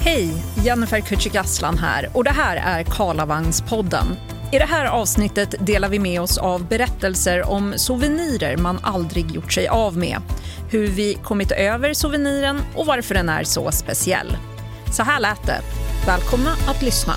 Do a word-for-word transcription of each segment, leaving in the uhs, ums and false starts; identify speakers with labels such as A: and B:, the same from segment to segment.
A: Hej, Jennifer Kücükaslan här och det här är Karlavagns-podden. I det här avsnittet delar vi med oss av berättelser om souvenirer man aldrig gjort sig av med. Hur vi kommit över souveniren och varför den är så speciell. Så här lät det. Välkomna att lyssna.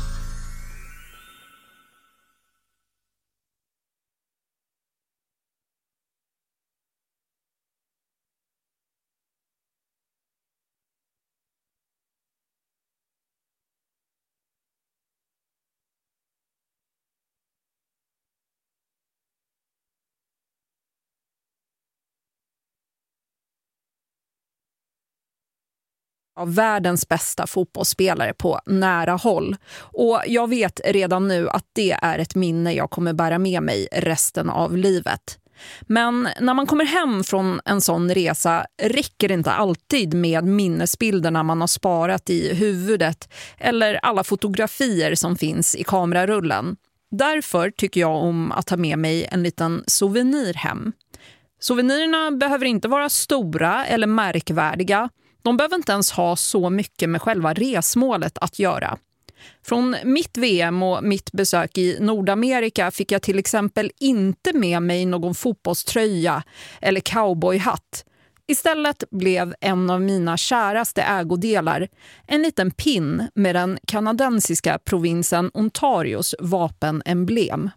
A: Av världens bästa fotbollsspelare på nära håll. Och jag vet redan nu att det är ett minne jag kommer bära med mig resten av livet. Men när man kommer hem från en sån resa räcker det inte alltid med minnesbilderna man har sparat i huvudet eller alla fotografier som finns i kamerarullen. Därför tycker jag om att ta med mig en liten souvenir hem. Souvenirerna behöver inte vara stora eller märkvärdiga. De behöver inte ens ha så mycket med själva resmålet att göra. Från mitt V M och mitt besök i Nordamerika fick jag till exempel inte med mig någon fotbollströja eller cowboyhatt. Istället blev en av mina käraste ägodelar en liten pin med den kanadensiska provinsen Ontarios vapenemblem.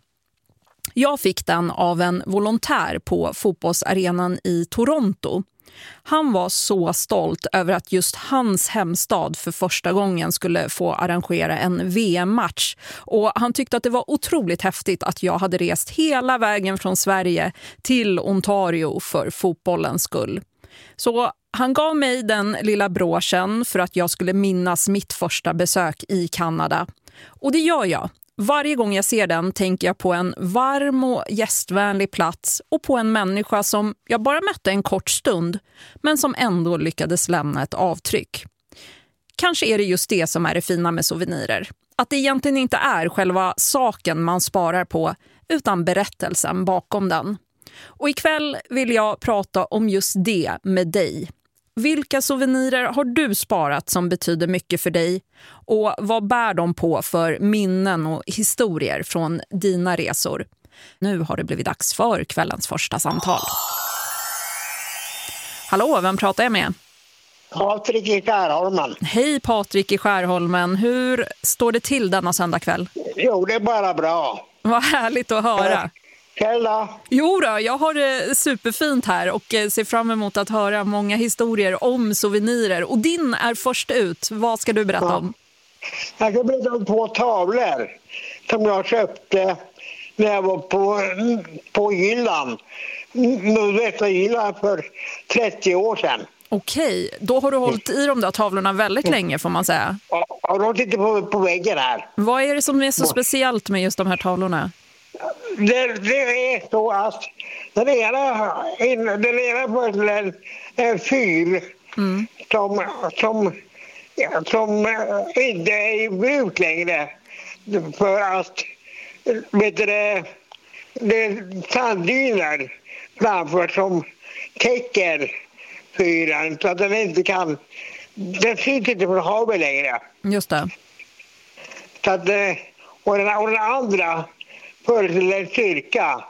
A: Jag fick den av en volontär på fotbollsarenan i Toronto. Han var så stolt över att just hans hemstad för första gången skulle få arrangera en V M-match. Och han tyckte att det var otroligt häftigt att jag hade rest hela vägen från Sverige till Ontario för fotbollens skull. Så han gav mig den lilla broschen för att jag skulle minnas mitt första besök i Kanada. Och det gör jag. Varje gång jag ser den tänker jag på en varm och gästvänlig plats och på en människa som jag bara mötte en kort stund men som ändå lyckades lämna ett avtryck. Kanske är det just det som är det fina med souvenirer. Att det egentligen inte är själva saken man sparar på utan berättelsen bakom den. Och ikväll vill jag prata om just det med dig. Vilka souvenirer har du sparat som betyder mycket för dig? Och vad bär de på för minnen och historier från dina resor? Nu har det blivit dags för kvällens första samtal. Hallå, vem pratar jag med?
B: Patrik i Skärholmen.
A: Hej Patrik i Skärholmen. Hur står det till denna söndagkväll?
B: Jo, det är bara bra.
A: Vad härligt att höra.
B: Själv då?
A: Jo då, jag har det superfint här och ser fram emot att höra många historier om souvenirer. Och din är först ut. Vad ska du berätta ja. om?
B: Jag ska berätta om två tavlor som jag köpte när jag var på, på Jylland. Nordvästra Jylland för trettio år sedan.
A: Okej, då har du hållit i de där tavlorna väldigt länge får man säga.
B: Ja, och de sitter på, på väggen här.
A: Vad är det som är så speciellt med just de här tavlorna?
B: Det, det är så att den ena, den ena på en, en fyr mm. som, som, som inte är i bruk längre för att vet du, det, det är sanddyner framför som täcker fyren så att den inte kan, den syns inte från havet längre.
A: Just det.
B: Så att, och, den, och den andra föreställer en kyrka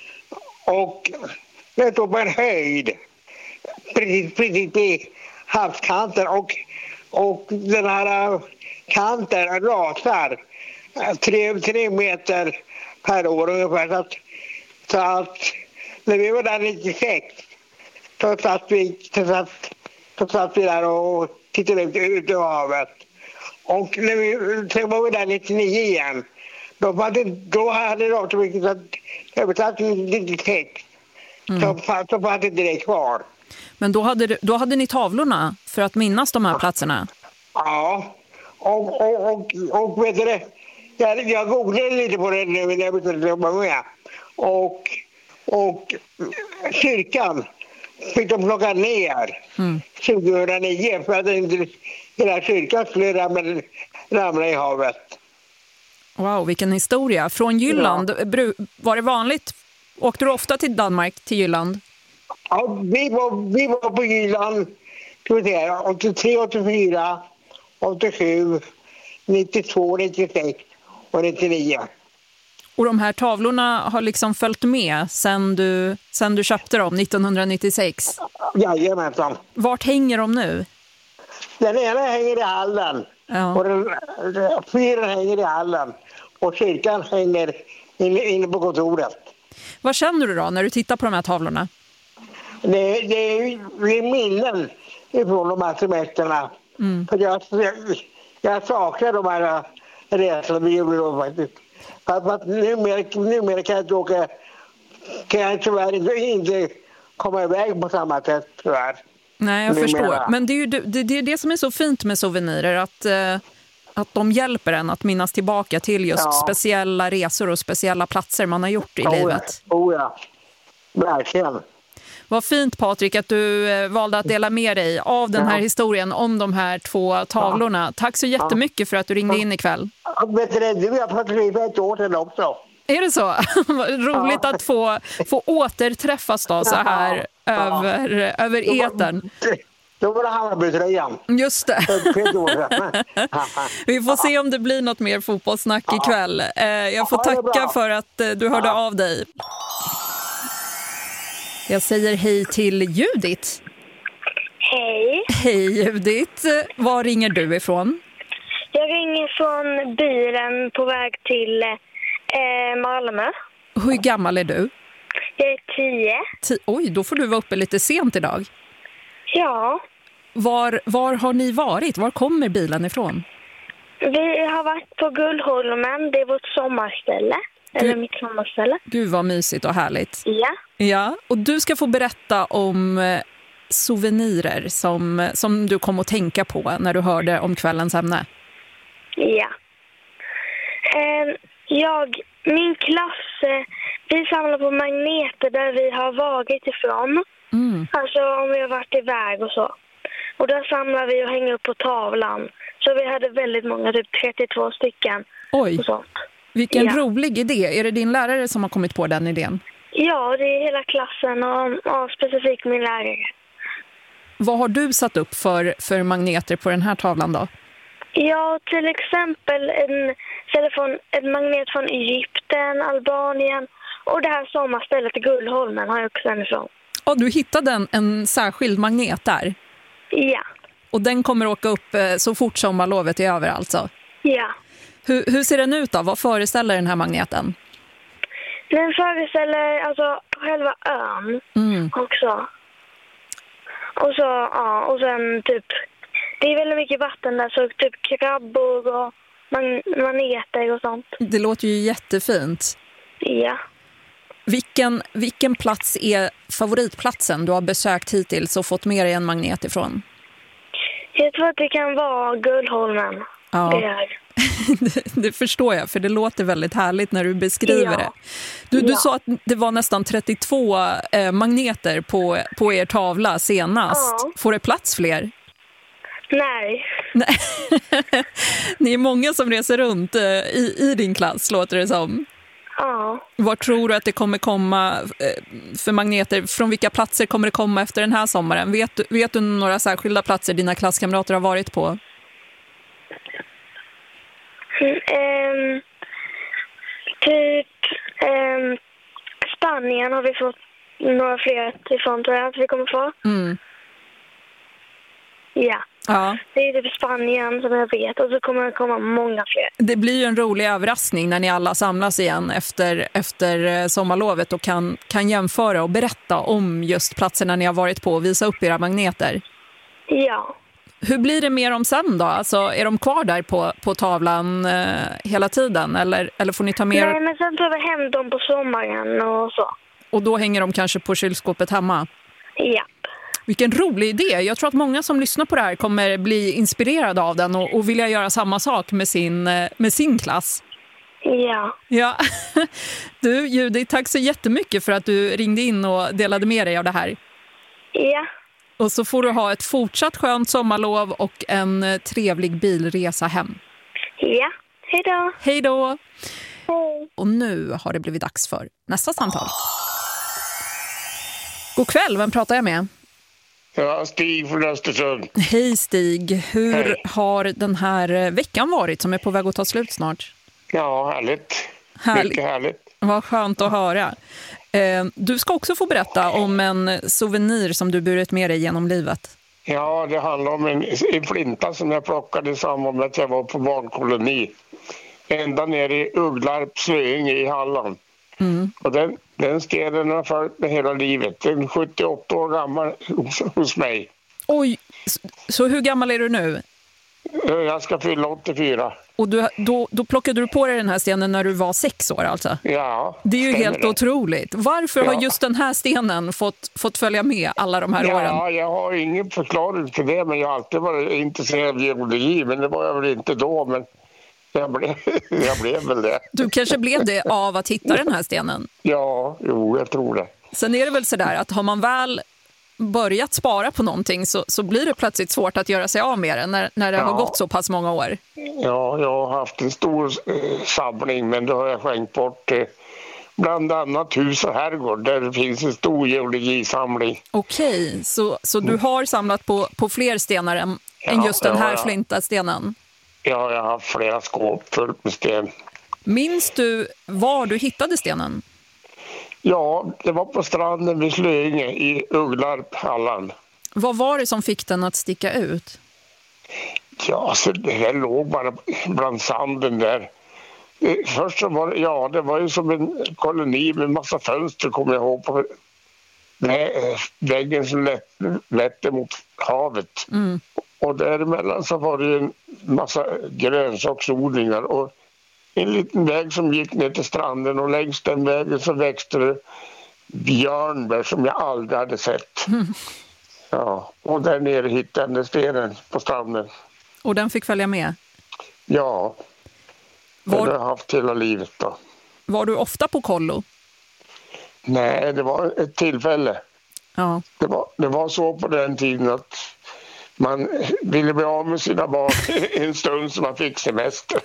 B: och det står på en höjd precis, precis i havskanten och, och den här kanten rasar tre, tre meter per år ungefär så att, så att när vi var där nittiosex så satt vi, så satt, så satt vi där och tittade ut, ut i havet och när vi, sen var vi där nittionio igen. Då hade, då hade de så mycket att översatt lite text. Mm. Så, så fanns det det kvar.
A: Men då hade, då hade ni tavlorna för att minnas de här platserna?
B: Ja. Och, och, och, och vet du det? Jag, jag googlade lite på det nu när jag bestämde jobba med. Och, och kyrkan fick de plocka ner mm. tjugohundranio för att inte hela kyrkan skulle ramla, ramla i havet.
A: Wow, vilken historia. Från Jylland, ja. Var det vanligt? Åkte du ofta till Danmark, till Jylland?
B: Ja, vi var, vi var på Jylland åttiotre åttiofyra åttiosju, nittiotvå, nittiosex och nittionio.
A: Och de här tavlorna har liksom följt med sen du, sen du köpte dem nittonhundranittiosex?
B: Jajamensan.
A: Vart hänger de nu?
B: Den ena hänger i hallen.
A: Ja.
B: Och den, fyren hänger i hallen. Och kyrkan hänger inne, inne på kontoret.
A: Vad känner du då när du tittar på de här tavlorna?
B: Det, det är minnen ifrån de här semesterna. Mm. För jag, jag, jag saknar de här resorna vi gjorde då faktiskt. För att numera, numera kan jag inte åka, kan jag tyvärr inte, inte komma iväg på samma sätt tyvärr.
A: Nej, jag
B: numera.
A: förstår. Men det är ju det, det, är det som är så fint med souvenirer, att, eh, att de hjälper en att minnas tillbaka till just ja. speciella resor och speciella platser man har gjort i
B: oh,
A: livet.
B: Ja. Oh ja, verkligen.
A: Vad fint, Patrik, att du eh, valde att dela med dig av den här ja. historien om de här två tavlorna. Ja. Tack så jättemycket för att du ringde in ikväll.
B: Ja, vet du, vi har fått riva ett år sedan också.
A: Är det så? Roligt ja. att få, få återträffas då så här ja. över, ja. över etern.
B: Då var det Hammarbytröjan.
A: Just det. Vi får se om det blir något mer fotbollssnack ja. ikväll. Jag får tacka för att du hörde ja. av dig. Jag säger hej till Judit.
C: Hej.
A: Hej Judit. Var ringer du ifrån?
C: Jag ringer från bilen på väg till eh, Malmö.
A: Hur gammal är du?
C: Jag är tio.
A: Ti- Oj, då får du vara uppe lite sent idag.
C: Ja.
A: Var, var har ni varit? Var kommer bilen ifrån?
C: Vi har varit på Gullholmen. Det är vårt sommarställe. Gud. Eller mitt sommarställe.
A: Gud, vad mysigt och härligt.
C: Ja.
A: Ja, och du ska få berätta om eh, souvenirer som, som du kom att tänka på när du hörde om kvällens ämne.
C: Ja. Eh, jag, min klass, eh, vi samlar på magneter där vi har varit ifrån. Mm. Alltså om vi har varit iväg och så. Och där samlar vi och hänger upp på tavlan. Så vi hade väldigt många, typ trettiotvå stycken.
A: Oj,
C: och sånt.
A: Vilken
C: ja.
A: rolig idé. Är det din lärare som har kommit på den idén?
C: Ja, det är hela klassen och, och specifikt min lärare.
A: Vad har du satt upp för, för magneter på den här tavlan då?
C: Ja, till exempel en, telefon, en magnet från Egypten, Albanien och det här sommarstället i Gullholmen har jag också den ifrån.
A: Ja, du hittade en, en särskild magnet där?
C: Ja.
A: Och den kommer åka upp så fort sommarlovet är över alltså?
C: Ja.
A: Hur, hur ser den ut då? Vad föreställer den här magneten?
C: Den föreställer alltså själva ön mm. också. Och så, ja, och sen typ, det är väldigt mycket vatten där, så typ krabbor och man, maneter och sånt.
A: Det låter ju jättefint.
C: Ja.
A: Vilken, vilken plats är favoritplatsen du har besökt hittills och fått med dig en magnet ifrån?
C: Jag tror att det kan vara Gullholmen.
A: Ja.
C: Det är.
A: det, det förstår jag, för det låter väldigt härligt när du beskriver ja. det. Du, du ja. sa att det var nästan trettiotvå eh, magneter på, på er tavla senast. Ja. Får det plats fler?
C: Nej.
A: Nej. Ni är många som reser runt eh, i, i din klass, låter det som.
C: Ja.
A: Vad tror du att det kommer komma eh, för magneter? Från vilka platser kommer det komma efter den här sommaren? Vet, vet du några särskilda platser dina klasskamrater har varit på?
C: Mm, typ um, Spanien har vi fått några fler ifrån, tror jag att vi kommer få. Mm. Ja. ja, det är typ Spanien som jag vet, och så kommer det komma många fler.
A: Det blir ju en rolig överraskning när ni alla samlas igen efter, efter sommarlovet och kan, kan jämföra och berätta om just platserna ni har varit på och visa upp era magneter.
C: Ja.
A: Hur blir det mer om sen då? Alltså, är de kvar där på, på tavlan eh, hela tiden? Eller, eller får ni ta mer?
C: Nej, men sen tar vi hem dem på sommaren och så.
A: Och då hänger de kanske på kylskåpet hemma?
C: Ja.
A: Vilken rolig idé. Jag tror att många som lyssnar på det här kommer bli inspirerade av den och, och vilja göra samma sak med sin, med sin klass.
C: Ja.
A: Ja. Du, Judith, tack så jättemycket för att du ringde in och delade med dig av det här.
C: Ja.
A: Och så får du ha ett fortsatt skönt sommarlov och en trevlig bilresa hem.
C: Ja, hej då.
A: Hej då.
C: Hej.
A: Och nu har det blivit dags för nästa samtal. God kväll, vem pratar jag med?
B: Ja, Stig från Östersund.
A: Hej Stig, hur
B: Hej.
A: har den här veckan varit som är på väg att ta slut snart?
B: Ja, härligt.
A: Härligt.
B: Mycket härligt.
A: Vad skönt att höra. Eh, du ska också få berätta om en souvenir som du burit med dig genom livet.
B: Ja, det handlar om en, en flinta som jag plockade i samband med att jag var på barnkoloni. Ända ner i Ugglarp, Slöinge i Halland. Mm. Och den, den stenen har följt med hela livet. Den är sjuttioåtta år gammal hos, hos mig.
A: Oj, så, så hur gammal är du nu?
B: Jag ska fylla åttiofyra.
A: Och du, då, då plockade du på dig den här stenen när du var sex år alltså?
B: Ja.
A: Det är ju helt
B: det.
A: Otroligt. Varför
B: ja.
A: har just den här stenen fått, fått följa med alla de här
B: ja,
A: åren?
B: Ja, jag har ingen förklaring till det, men jag har alltid varit intresserad av geologi, men det var jag väl inte då, men jag blev, jag blev väl det.
A: Du kanske blev det av att hitta den här stenen?
B: Ja, jo, jag tror det.
A: Sen är det väl sådär att har man väl börjat spara på någonting så, så blir det plötsligt svårt att göra sig av med det när, när det ja. har gått så pass många år.
B: Ja, jag har haft en stor eh, samling, men då har jag skänkt bort eh, bland annat hus och herrgård där det finns en stor geologisamling.
A: Okej, så, så du har samlat på, på fler stenar än,
B: ja,
A: än just den här
B: ja, ja.
A: flintastenen?
B: Ja, jag har haft flera skåp fullt med sten.
A: Minns du var du hittade stenen?
B: Ja, det var på stranden vid Slöinge i Ugglarp, Halland.
A: Vad var det som fick den att sticka ut?
B: Ja, så det låg bara bland sanden där. Först så var det, ja, det var ju som en koloni med massa fönster, kommer jag ihåg, på väggen som ledde mot havet. Mm. Och däremellan så var det ju en massa grönsaksodlingar och en liten väg som gick ner till stranden, och längs den vägen så växte det björnbär som jag aldrig hade sett. Mm. Ja, och där nere hittade jag stenen på stranden.
A: Och den fick följa med? Ja,
B: var... den har jag haft hela livet då.
A: Var du ofta på kollo?
B: Nej, det var ett tillfälle.
A: Ja.
B: Det var, det var så på den tiden att man ville bli av med sina barn en stund som man fick semester.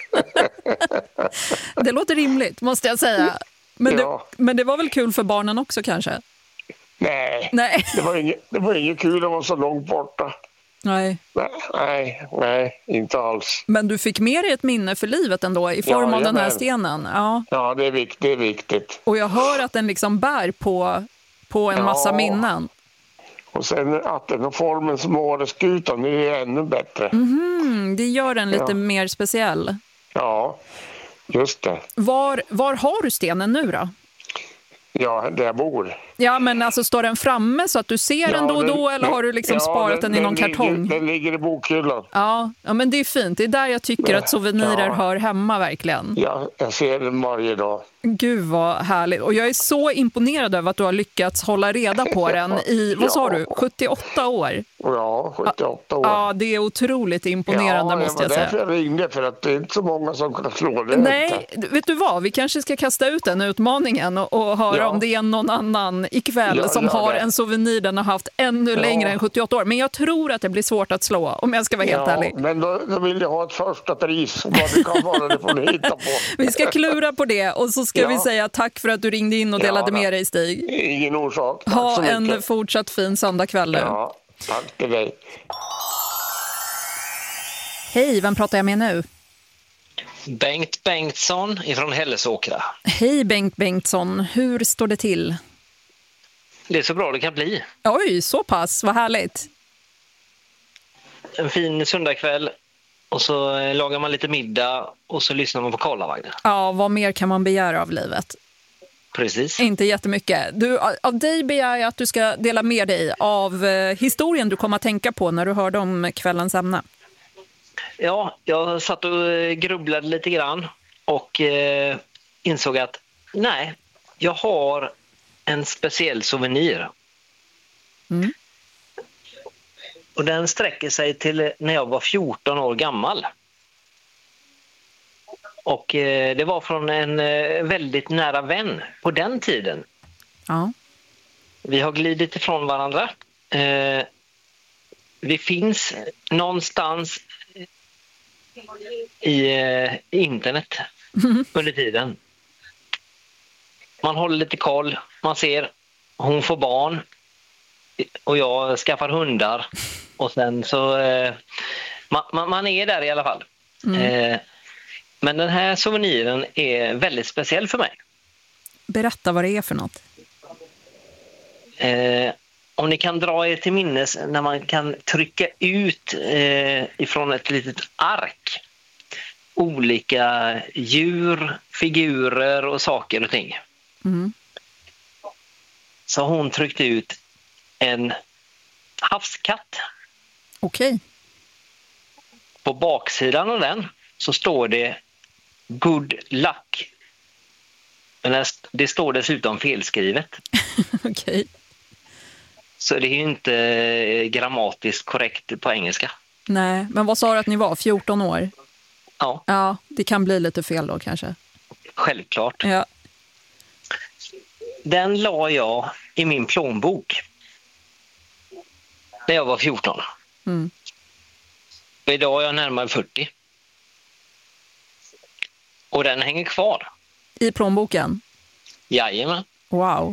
A: Det låter rimligt, måste jag säga. Men,
B: ja.
A: det, men det var väl kul för barnen också kanske?
B: Nej,
A: nej.
B: Det, var inget, det var inget kul att vara så långt borta.
A: Nej.
B: Nej, nej, inte alls.
A: Men du fick med dig ett minne för livet ändå i form ja, av den här stenen. Ja,
B: ja det, är viktigt, det är viktigt.
A: Och jag hör att den liksom bär på, på en ja. massa minnen.
B: Och sen att den har formen som åreskutan, det är ännu bättre.
A: Mm, det gör den lite
B: ja.
A: mer speciell.
B: Ja, just det.
A: Var, var har du stenen nu då?
B: Ja, där jag bor.
A: Ja, men alltså står den framme så att du ser ja, den då och då, eller har du liksom ja, sparat den, den i någon
B: den
A: kartong?
B: Ligger, den ligger i bokhyllan.
A: Ja, ja, men det är fint. Det är där jag tycker att souvenirer ja. hör hemma verkligen.
B: Ja, jag ser den varje dag.
A: Gud vad härligt. Och jag är så imponerad över att du har lyckats hålla reda på den i, vad ja. sa du, sjuttioåtta år?
B: Ja, sjuttioåtta år.
A: Ja, det är otroligt imponerande ja, måste jag säga.
B: Ja, det var därför jag ringde, för att det är inte så många som kan slå det.
A: Nej, vet du vad? Vi kanske ska kasta ut den utmaningen och, och höra ja. om det är någon annan ikväll ja, som har det. en souvenir den har haft ännu ja. längre än sjuttioåtta år. Men jag tror att det blir svårt att slå, om jag ska vara helt
B: ja,
A: ärlig.
B: Men då, då vill jag ha ett första pris. Vad det kan vara, det får ni hitta på.
A: Vi ska klura på det, och så ska ja. vi säga tack för att du ringde in och delade ja, med dig, Stig.
B: Ingen orsak. Tack
A: ha
B: så
A: en
B: mycket.
A: fortsatt fin söndagkväll nu.
B: Ja, tack till dig.
A: Hej, vem pratar jag med nu?
D: Bengt Bengtsson ifrån Hällesåkra.
A: Hej Bengt Bengtsson, hur står det till?
D: Det är så bra det kan bli.
A: Oj, så pass, vad härligt.
D: En fin söndagkväll, och så lagar man lite middag och så lyssnar man på Karlavagnen.
A: Ja, vad mer kan man begära av livet?
D: Precis.
A: Inte jättemycket. Du, av dig begär jag att du ska dela med dig av eh, historien du kommer att tänka på när du hörde om kvällens ämne.
D: Ja, jag satt och grubblade lite grann och eh, insåg att nej, jag har en speciell souvenir. Mm. Och den sträcker sig till när jag var fjorton år gammal. Och eh, det var från en eh, väldigt nära vän på den tiden.
A: Ja.
D: Vi har glidit ifrån varandra. Eh, vi finns någonstans i eh, internet mm. under tiden. Man håller lite koll. Man ser, hon får barn. och jag skaffar hundar. Och sen så... Eh, man, man är där i alla fall. Mm. Eh, men den här souveniren är väldigt speciell för mig.
A: Berätta vad det är för något.
D: Eh, om ni kan dra er till minnes när man kan trycka ut eh, ifrån ett litet ark olika djur, figurer och saker och ting. Mm. Så har hon tryckt ut en havskatt.
A: Okej. Okay.
D: På baksidan av den så står det good luck. Men det står dessutom felskrivet.
A: Okej. Okay.
D: Så det är ju inte grammatiskt korrekt på engelska.
A: Nej, men vad sa du att ni var? fjorton år?
D: Ja.
A: Ja, det kan bli lite fel då kanske.
D: Självklart.
A: Ja.
D: Den la jag i min plånbok när jag var fjorton. Mm. Och idag är jag närmare fyrtio. Och den hänger kvar.
A: I plånboken?
D: Jajamän.
A: Wow.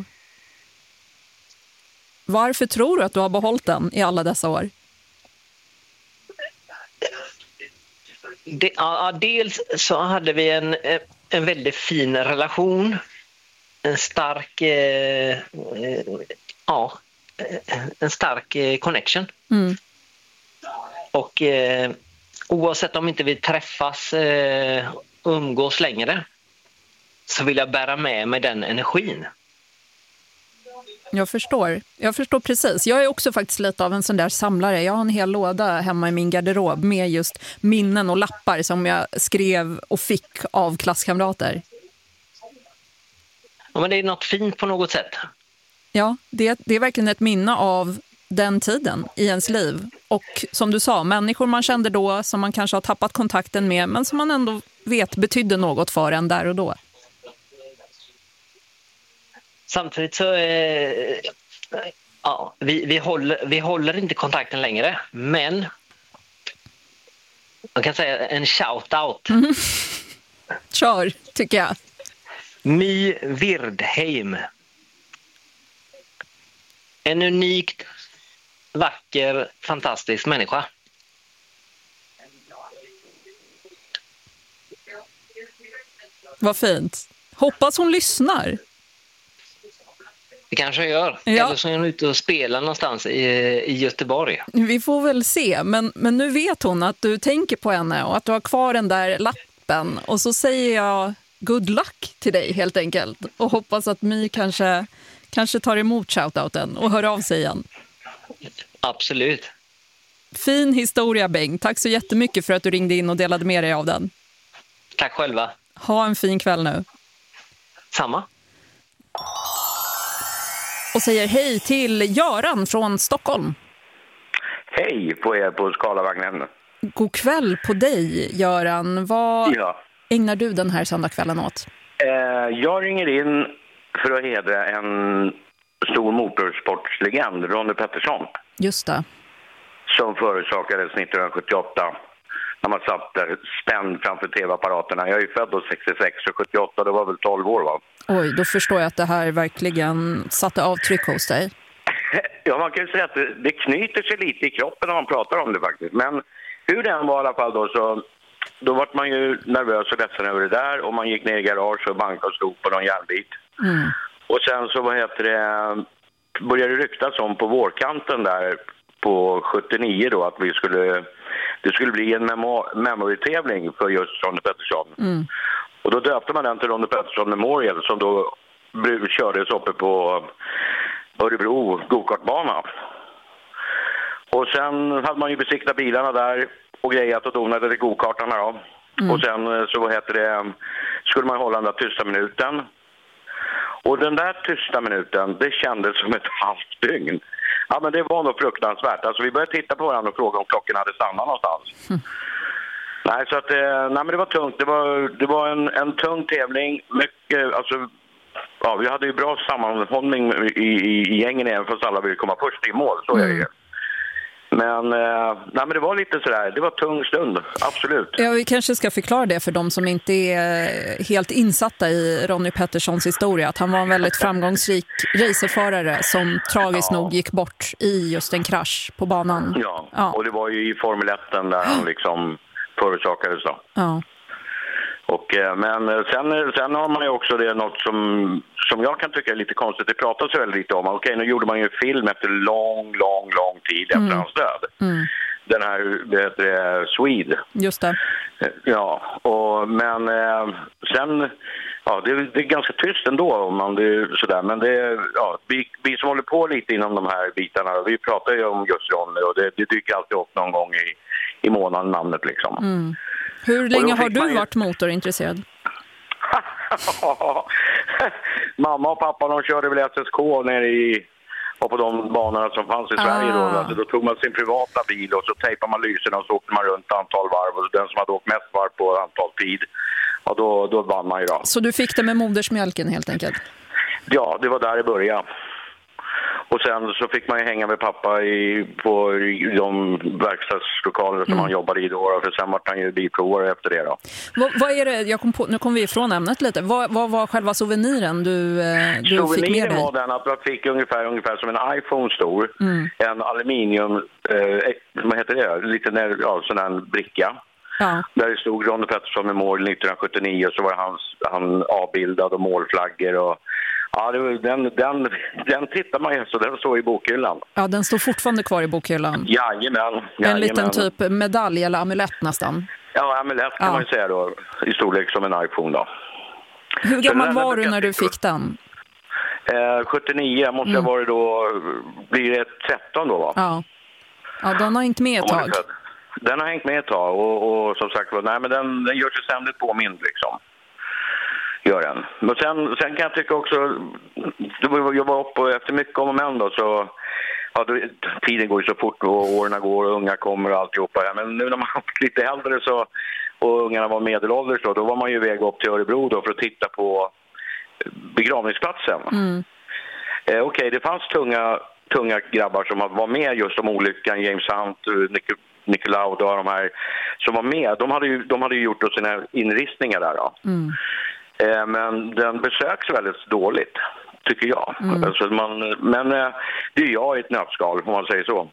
A: Varför tror du att du har behållit den i alla dessa år?
D: Det, ja, dels så hade vi en, en väldigt fin relation. En stark eh, ja, en stark connection. Mm. Och eh, oavsett om inte vi träffas eh, umgås längre så vill jag bära med mig den energin.
A: Jag förstår. Jag förstår precis. Jag är också faktiskt lite av en sån där samlare. Jag har en hel låda hemma i min garderob med just minnen och lappar som jag skrev och fick av klasskamrater.
D: Ja, men det är något fint på något sätt.
A: Ja, det, det är verkligen ett minne av den tiden i ens liv. Och som du sa, människor man kände då som man kanske har tappat kontakten med men som man ändå vet betydde något för en där och då.
D: Samtidigt så eh, ja, vi, vi, håller, vi håller inte kontakten längre, men man kan säga en shout-out.
A: Mm. Kör, tycker jag.
D: My Wirdheim. En unikt vacker, fantastisk människa.
A: Vad fint. Hoppas hon lyssnar.
D: Det kanske jag gör.
A: Ja.
D: Eller så är hon ute och spelar någonstans i, i Göteborg.
A: Vi får väl se. Men, men nu vet hon att du tänker på henne och att du har kvar den där lappen. Och så säger jag good luck till dig helt enkelt. Och hoppas att My kanske, kanske tar emot shoutouten och hör av sig igen.
D: Absolut.
A: Fin historia, Bengt. Tack så jättemycket för att du ringde in och delade med dig av den.
D: Tack själva.
A: Ha en fin kväll nu.
D: Samma.
A: Och säger hej till Göran från Stockholm.
E: Hej på er på Skalavagnen.
A: God kväll på dig, Göran. Vad
E: ja.
A: ägnar du den här söndagskvällen åt?
E: Eh, jag ringer in för att hedra en stor motorsportslegend, Ronnie Peterson.
A: Just det.
E: Som förorsakades nittonhundrasjuttioåtta när man satt där spänd framför tv-apparaterna. Jag är ju född då sextiosex och sjuttioåtta, det var väl tolv år va?
A: Oj, då förstår jag att det här verkligen satte avtryck hos dig.
E: Ja, man kan ju säga att det, det knyter sig lite i kroppen när man pratar om det faktiskt. Men hur den var i alla fall då så då var man ju nervös och ledsen över det där. Och man gick ner i garage och bankade och stod på någon järnbit. Mm. Och sen så vad heter det, började det ryktas om på vårkanten där på sjuttionio då att vi skulle, det skulle bli en memo- memory-tävling för just Ronnie Peterson. Mm. Och då döpte man den till Ronnie Peterson Memorial som då kördes uppe på Örebro gokartbana. Och sen hade man ju besiktat bilarna där och grejat och donade till gokartarna då. Mm. Och sen så vad heter det, skulle man hålla den där tysta minuten. Och den där tysta minuten, det kändes som ett halvt dygn. Ja, men det var nog fruktansvärt. Alltså vi började titta på varandra och fråga om klockan hade stannat någonstans. Mm. Nej, så att, nej men det var tungt. Det var, det var en, en tung tävling. Mycket, alltså, ja, vi hade ju bra sammanhållning i, i, i gängen även fast alla ville komma först i mål. Så mm. är det. Men, eh, nej, men det var lite sådär, det var tung stund, absolut.
A: Ja, vi kanske ska förklara det för de som inte är helt insatta i Ronnie Petersons historia, att han var en väldigt framgångsrik racerförare som tragiskt ja. nog gick bort i just en krasch på banan.
E: Ja, ja. Och det var ju i Formel ett där han liksom förorsakade så.
A: Ja.
E: Och, men sen, sen har man ju också det något som, som jag kan tycka är lite konstigt. Det pratas så väldigt lite om. Okej, nu gjorde man ju en film efter lång, lång, lång tid efter mm. hans död. Mm. Den här, det heter Swede.
A: Just det.
E: Ja, och, men eh, sen, ja, det, det är ganska tyst ändå om man det sådär. Men det, ja, vi, vi som håller på lite inom de här bitarna, vi pratar ju om just Ronny och det, det dyker alltid upp någon gång i, i månaden namnet liksom.
A: Mm. Hur länge har du varit motorintresserad?
E: Mamma och pappa, de körde väl S S K nere i, och på de banorna som fanns i ah. Sverige då. Alltså, då tog man sin privata bil och så tejpade man lyserna och så åkte man runt antal varv. Och den som hade åkt mest varv på antal tid, och då, då vann man ju då.
A: Så du fick det med modersmjölken helt enkelt?
E: Ja, det var där i början. Och sen så fick man ju hänga med pappa i, på de verkstadslokaler som mm. han jobbade i då. För sen var han ju bilprovare efter det då.
A: Vad, vad är det, jag kom på, nu kom vi ifrån ämnet lite. Vad, vad var själva souveniren du, du
E: Souveniren
A: fick med dig?
E: Var den att man fick ungefär, ungefär som en iPhone stor. Mm. En aluminium, eh, vad heter det? Lite när, ja, sån här bricka. Ja. Där det stod Ronnie Peterson med mål nittonhundrasjuttionio, så var hans, han avbildad och målflaggor och ja, det, den, den, den tittar man ju, så den står i bokhyllan. Ja,
A: den står fortfarande kvar i bokhyllan.
E: Jajamän. Jajamän.
A: En liten typ medalj eller amulett nästan.
E: Ja, amulett kan ja. man ju säga då, i storlek som en iPhone då.
A: Hur gammal var du när du fick den?
E: Eh, sjuttionio måste mm. jag vara då, blir det tretton då va?
A: Ja, ja den har hängt med ett tag.
E: Den har hängt med ett tag och, och som sagt, nej men den, den gör sig ständigt påmind liksom. Gör den. Men sen, sen kan jag tycka också, jag var upp och efter mycket om och men då så, ja, då, tiden går ju så fort och åren går och unga kommer och alltihopa. Men nu när man var lite äldre så, och ungarna var medelålders då, då var man ju väg upp till Örebro då för att titta på begravningsplatsen. Mm. Eh, Okej, okay, det fanns tunga, tunga grabbar som var med just om olyckan, James Hunt, Nick, Nick Lauda och de här som var med. De hade ju, de hade ju gjort då sina inristningar där då. Mm. Eh, men den besöks väldigt dåligt, tycker jag. Mm. Alltså man, men eh, det är jag i ett nötskal, om man säger så.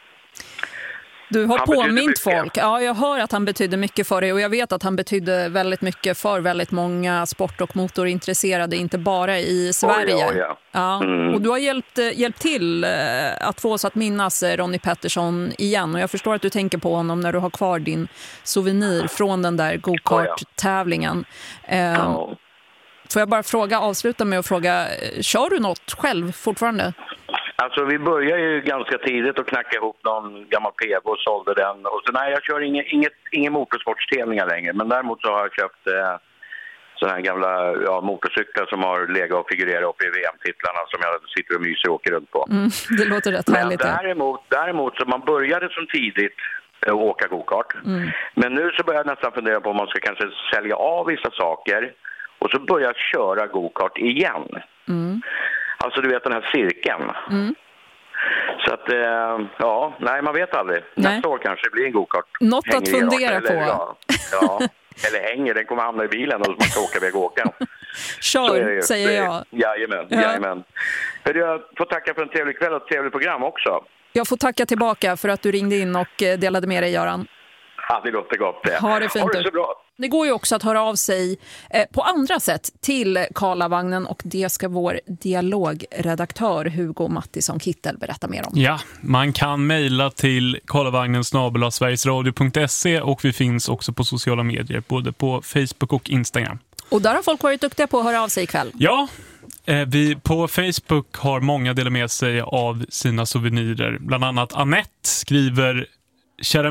A: Du har han påmint folk. Ja, jag hör att han betyder mycket för dig och jag vet att han betydde väldigt mycket för väldigt många sport- och motorintresserade, inte bara i Sverige. Oh, ja, ja. Ja. Mm. Och du har hjälpt, hjälpt till att få oss att minnas Ronnie Peterson igen och jag förstår att du tänker på honom när du har kvar din souvenir från den där go-kart-tävlingen. Oh, ja. oh. Får jag bara fråga, avsluta med att fråga, kör du något själv fortfarande?
E: Alltså vi började ju ganska tidigt att knacka ihop någon gammal P V och sålde den. Och så nej, jag kör inget, inget, inga motorsportstävlingar längre. Men däremot så har jag köpt eh, sådana här gamla ja, motorcyklar som har legat och figurerat upp i V M-titlarna som jag sitter och myser och åker runt på.
A: Mm, det låter rätt härligt.
E: Men däremot, däremot så man började som tidigt att åka go-kart. Mm. Men nu så börjar jag nästan fundera på om man ska kanske sälja av vissa saker. Och så börjar jag köra go-kart igen. Mm. Alltså du vet den här cirkeln. Mm. Så att, eh, ja, nej man vet aldrig. Nej. Nästa år kanske det blir en go-kart.
A: Något hänger att fundera eller, på.
E: Ja, ja, eller hänger, den kommer hamna i bilen och man ska åka väg och åka.
A: Kör, säger jag.
E: Jajamän, ja. jajamän. Jag får tacka för en trevlig kväll och ett trevligt program också.
A: Jag får tacka tillbaka för att du ringde in och delade med dig, Göran.
E: Ja, det låter gott det.
A: Ha det fint.
E: Ha det så bra.
A: Det går ju också att höra av sig eh, på andra sätt till Karlavagnen och det ska vår dialogredaktör Hugo Mattisson Kittel berätta mer om.
F: Ja, man kan mejla till karlavagnen snabel-a sverigesradio punkt se och vi finns också på sociala medier, både på Facebook och Instagram.
A: Och där har folk varit duktiga på att höra av sig ikväll.
F: Ja, eh, vi på Facebook har många delat med sig av sina souvenirer. Bland annat Annette skriver: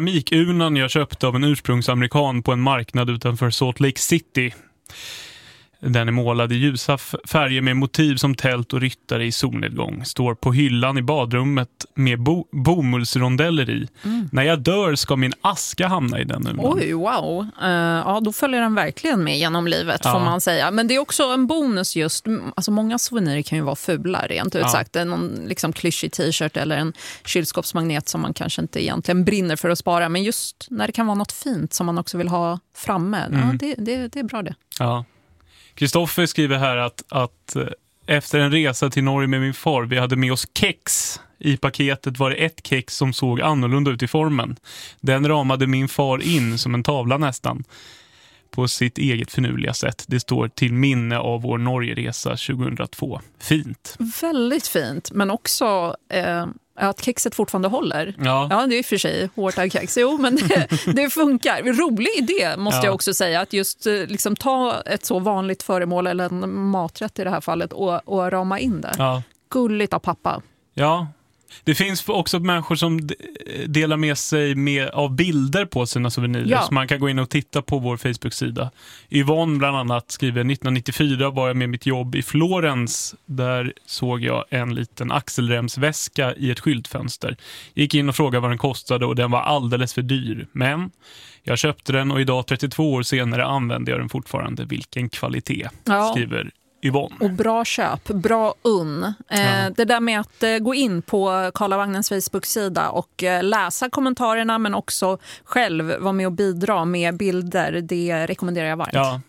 F: keramikurnan jag köpte av en ursprungsamerikan på en marknad utanför Salt Lake City. Den är målad i ljusa färger med motiv som tält och ryttare i solnedgång. Står på hyllan i badrummet med bo- bomullsrondeller i. Mm. När jag dör ska min aska hamna i den urnan.
A: Oj, wow. Uh, ja, då följer den verkligen med genom livet, ja. Får man säga. Men det är också en bonus just. Alltså många souvenirer kan ju vara fula, rent ut sagt. Ja. Någon liksom klyschig t-shirt eller en kylskåpsmagnet som man kanske inte egentligen brinner för att spara. Men just när det kan vara något fint som man också vill ha framme. Mm. Ja, det, det, det är bra det.
F: Ja. Kristoffer skriver här att, att efter en resa till Norge med min far, vi hade med oss kex. I paketet var det ett kex som såg annorlunda ut i formen. Den ramade min far in som en tavla nästan. På sitt eget finurliga sätt. Det står till minne av vår Norgeresa tjugohundratvå. Fint.
A: Väldigt fint, men också... Eh... att kexet fortfarande håller. Ja, ja det är för sig hårt av kex. Jo, men det, det funkar. Rolig idé måste ja. jag också säga. Att just liksom ta ett så vanligt föremål eller en maträtt i det här fallet och, och rama in det. Ja. Gulligt av pappa.
F: Ja. Det finns också människor som delar med sig med, av bilder på sina souvenirer. Ja. Så man kan gå in och titta på vår Facebook-sida. Yvonne bland annat skriver nittonhundranittiofyra var jag med mitt jobb i Florens. Där såg jag en liten axelremsväska i ett skyltfönster. Gick in och frågade vad den kostade och den var alldeles för dyr. Men jag köpte den och idag trettiotvå år senare använder jag den fortfarande. Vilken kvalitet, ja. skriver Yvonne.
A: Och bra köp, bra unn. Ja. Eh, det där med att eh, gå in på Karlavagnens Facebook-sida och eh, läsa kommentarerna men också själv vara med och bidra med bilder, det rekommenderar jag varmt.
F: Ja.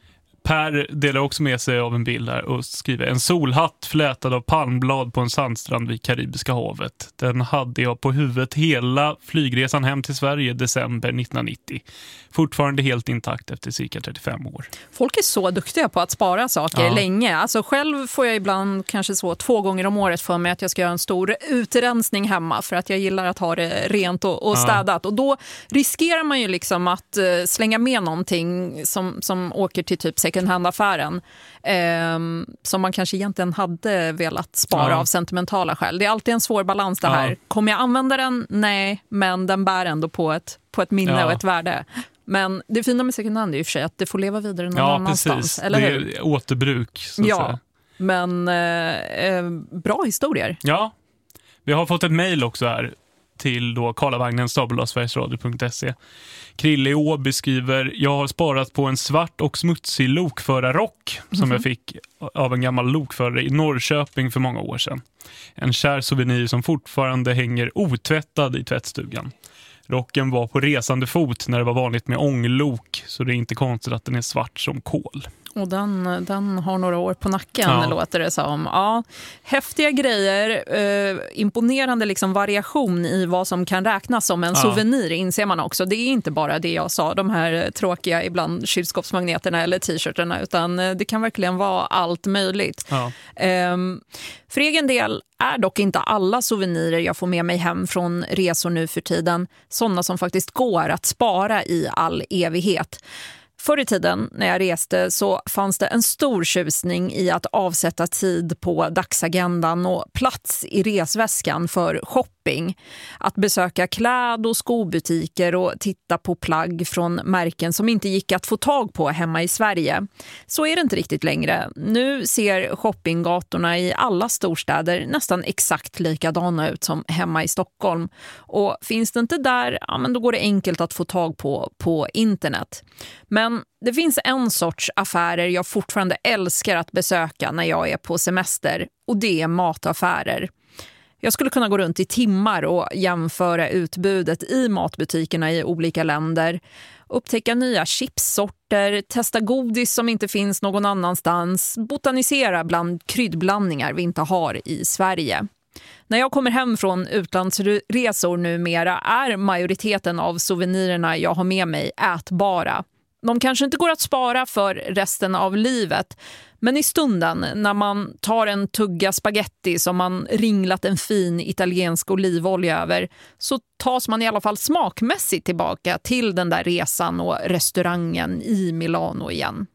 F: Per delar också med sig av en bild här och skriver en solhatt flätad av palmblad på en sandstrand vid Karibiska havet. Den hade jag på huvudet hela flygresan hem till Sverige december nittonhundranittio. Fortfarande helt intakt efter cirka trettiofem år.
A: Folk är så duktiga på att spara saker ja. länge. Alltså själv får jag ibland kanske så två gånger om året för mig att jag ska göra en stor utrensning hemma för att jag gillar att ha det rent och, och städat. Ja. Och då riskerar man ju liksom att uh, slänga med någonting som, som åker till typ second hand-affären eh, som man kanske egentligen hade velat spara ja. av sentimentala skäl. Det är alltid en svår balans det här. Ja. Kommer jag använda den? Nej, men den bär ändå på ett, på ett minne ja. och ett värde. Men det fina med second hand är ju för sig att det får leva vidare någon
F: ja,
A: annanstans.
F: Precis.
A: Eller
F: det
A: hur?
F: är återbruk. Så att
A: ja,
F: säga.
A: Men eh, bra historier.
F: Ja, vi har fått ett mejl också här till då karlavagnen snabel-a sverigesradio punkt se. Krille i Åby skriver jag har sparat på en svart och smutsig lokförarrock som mm-hmm. jag fick av en gammal lokförare i Norrköping för många år sedan. En kär souvenir som fortfarande hänger otvättad i tvättstugan. Rocken var på resande fot när det var vanligt med ånglok så det är inte konstigt att den är svart som kol.
A: Och den, den har några år på nacken, ja. låter det som. Ja, häftiga grejer, eh, imponerande liksom variation i vad som kan räknas som en ja. souvenir, inser man också. Det är inte bara det jag sa, de här tråkiga ibland kylskåpsmagneterna eller t-shirterna, utan det kan verkligen vara allt möjligt. Ja. Eh, för egen del är dock inte alla souvenirer jag får med mig hem från resor nu för tiden sådana som faktiskt går att spara i all evighet. Förr i tiden när jag reste så fanns det en stor tjusning i att avsätta tid på dagsagendan och plats i resväskan för shopping. Att besöka kläd- och skobutiker och titta på plagg från märken som inte gick att få tag på hemma i Sverige. Så är det inte riktigt längre. Nu ser shoppinggatorna i alla storstäder nästan exakt likadana ut som hemma i Stockholm. Och finns det inte där, ja, men då går det enkelt att få tag på på internet. Men det finns en sorts affärer jag fortfarande älskar att besöka när jag är på semester, och det är mataffärer. Jag skulle kunna gå runt i timmar och jämföra utbudet i matbutikerna i olika länder, upptäcka nya chipssorter, testa godis som inte finns någon annanstans, botanisera bland kryddblandningar vi inte har i Sverige. När jag kommer hem från utlandsresor numera är majoriteten av souvenirerna jag har med mig ätbara. De kanske inte går att spara för resten av livet, men i stunden när man tar en tugga spaghetti som man ringlat en fin italiensk olivolja över, så tas man i alla fall smakmässigt tillbaka till den där resan och restaurangen i Milano igen.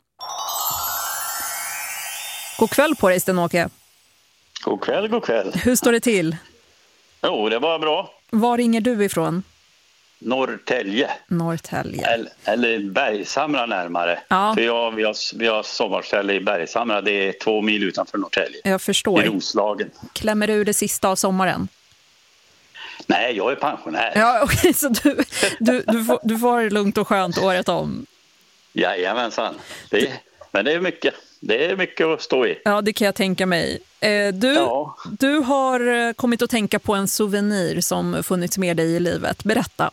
A: God kväll på dig, Sten-Åke.
G: God kväll, god kväll.
A: Hur står det till?
G: Jo, det var bra.
A: Var ringer du ifrån?
G: Norrtälje.
A: Norrtälje.
G: Eller, eller Bergshamra närmare.
A: Ja.
G: För jag, vi, har, vi har sommarställe i Bergshamra. Det är två mil utanför Norrtälje.
A: Jag förstår.
G: I Roslagen.
A: Klämmer du det sista av sommaren?
G: Nej, jag är pensionär.
A: Ja, okej. Okay, så du, du, du, får, du får ha det lugnt och skönt året om.
G: Jajamensan. Det, men det är mycket. Det är mycket att stå i.
A: Ja, det kan jag tänka mig. Du, ja. du har kommit att tänka på en souvenir som funnits med dig i livet. Berätta.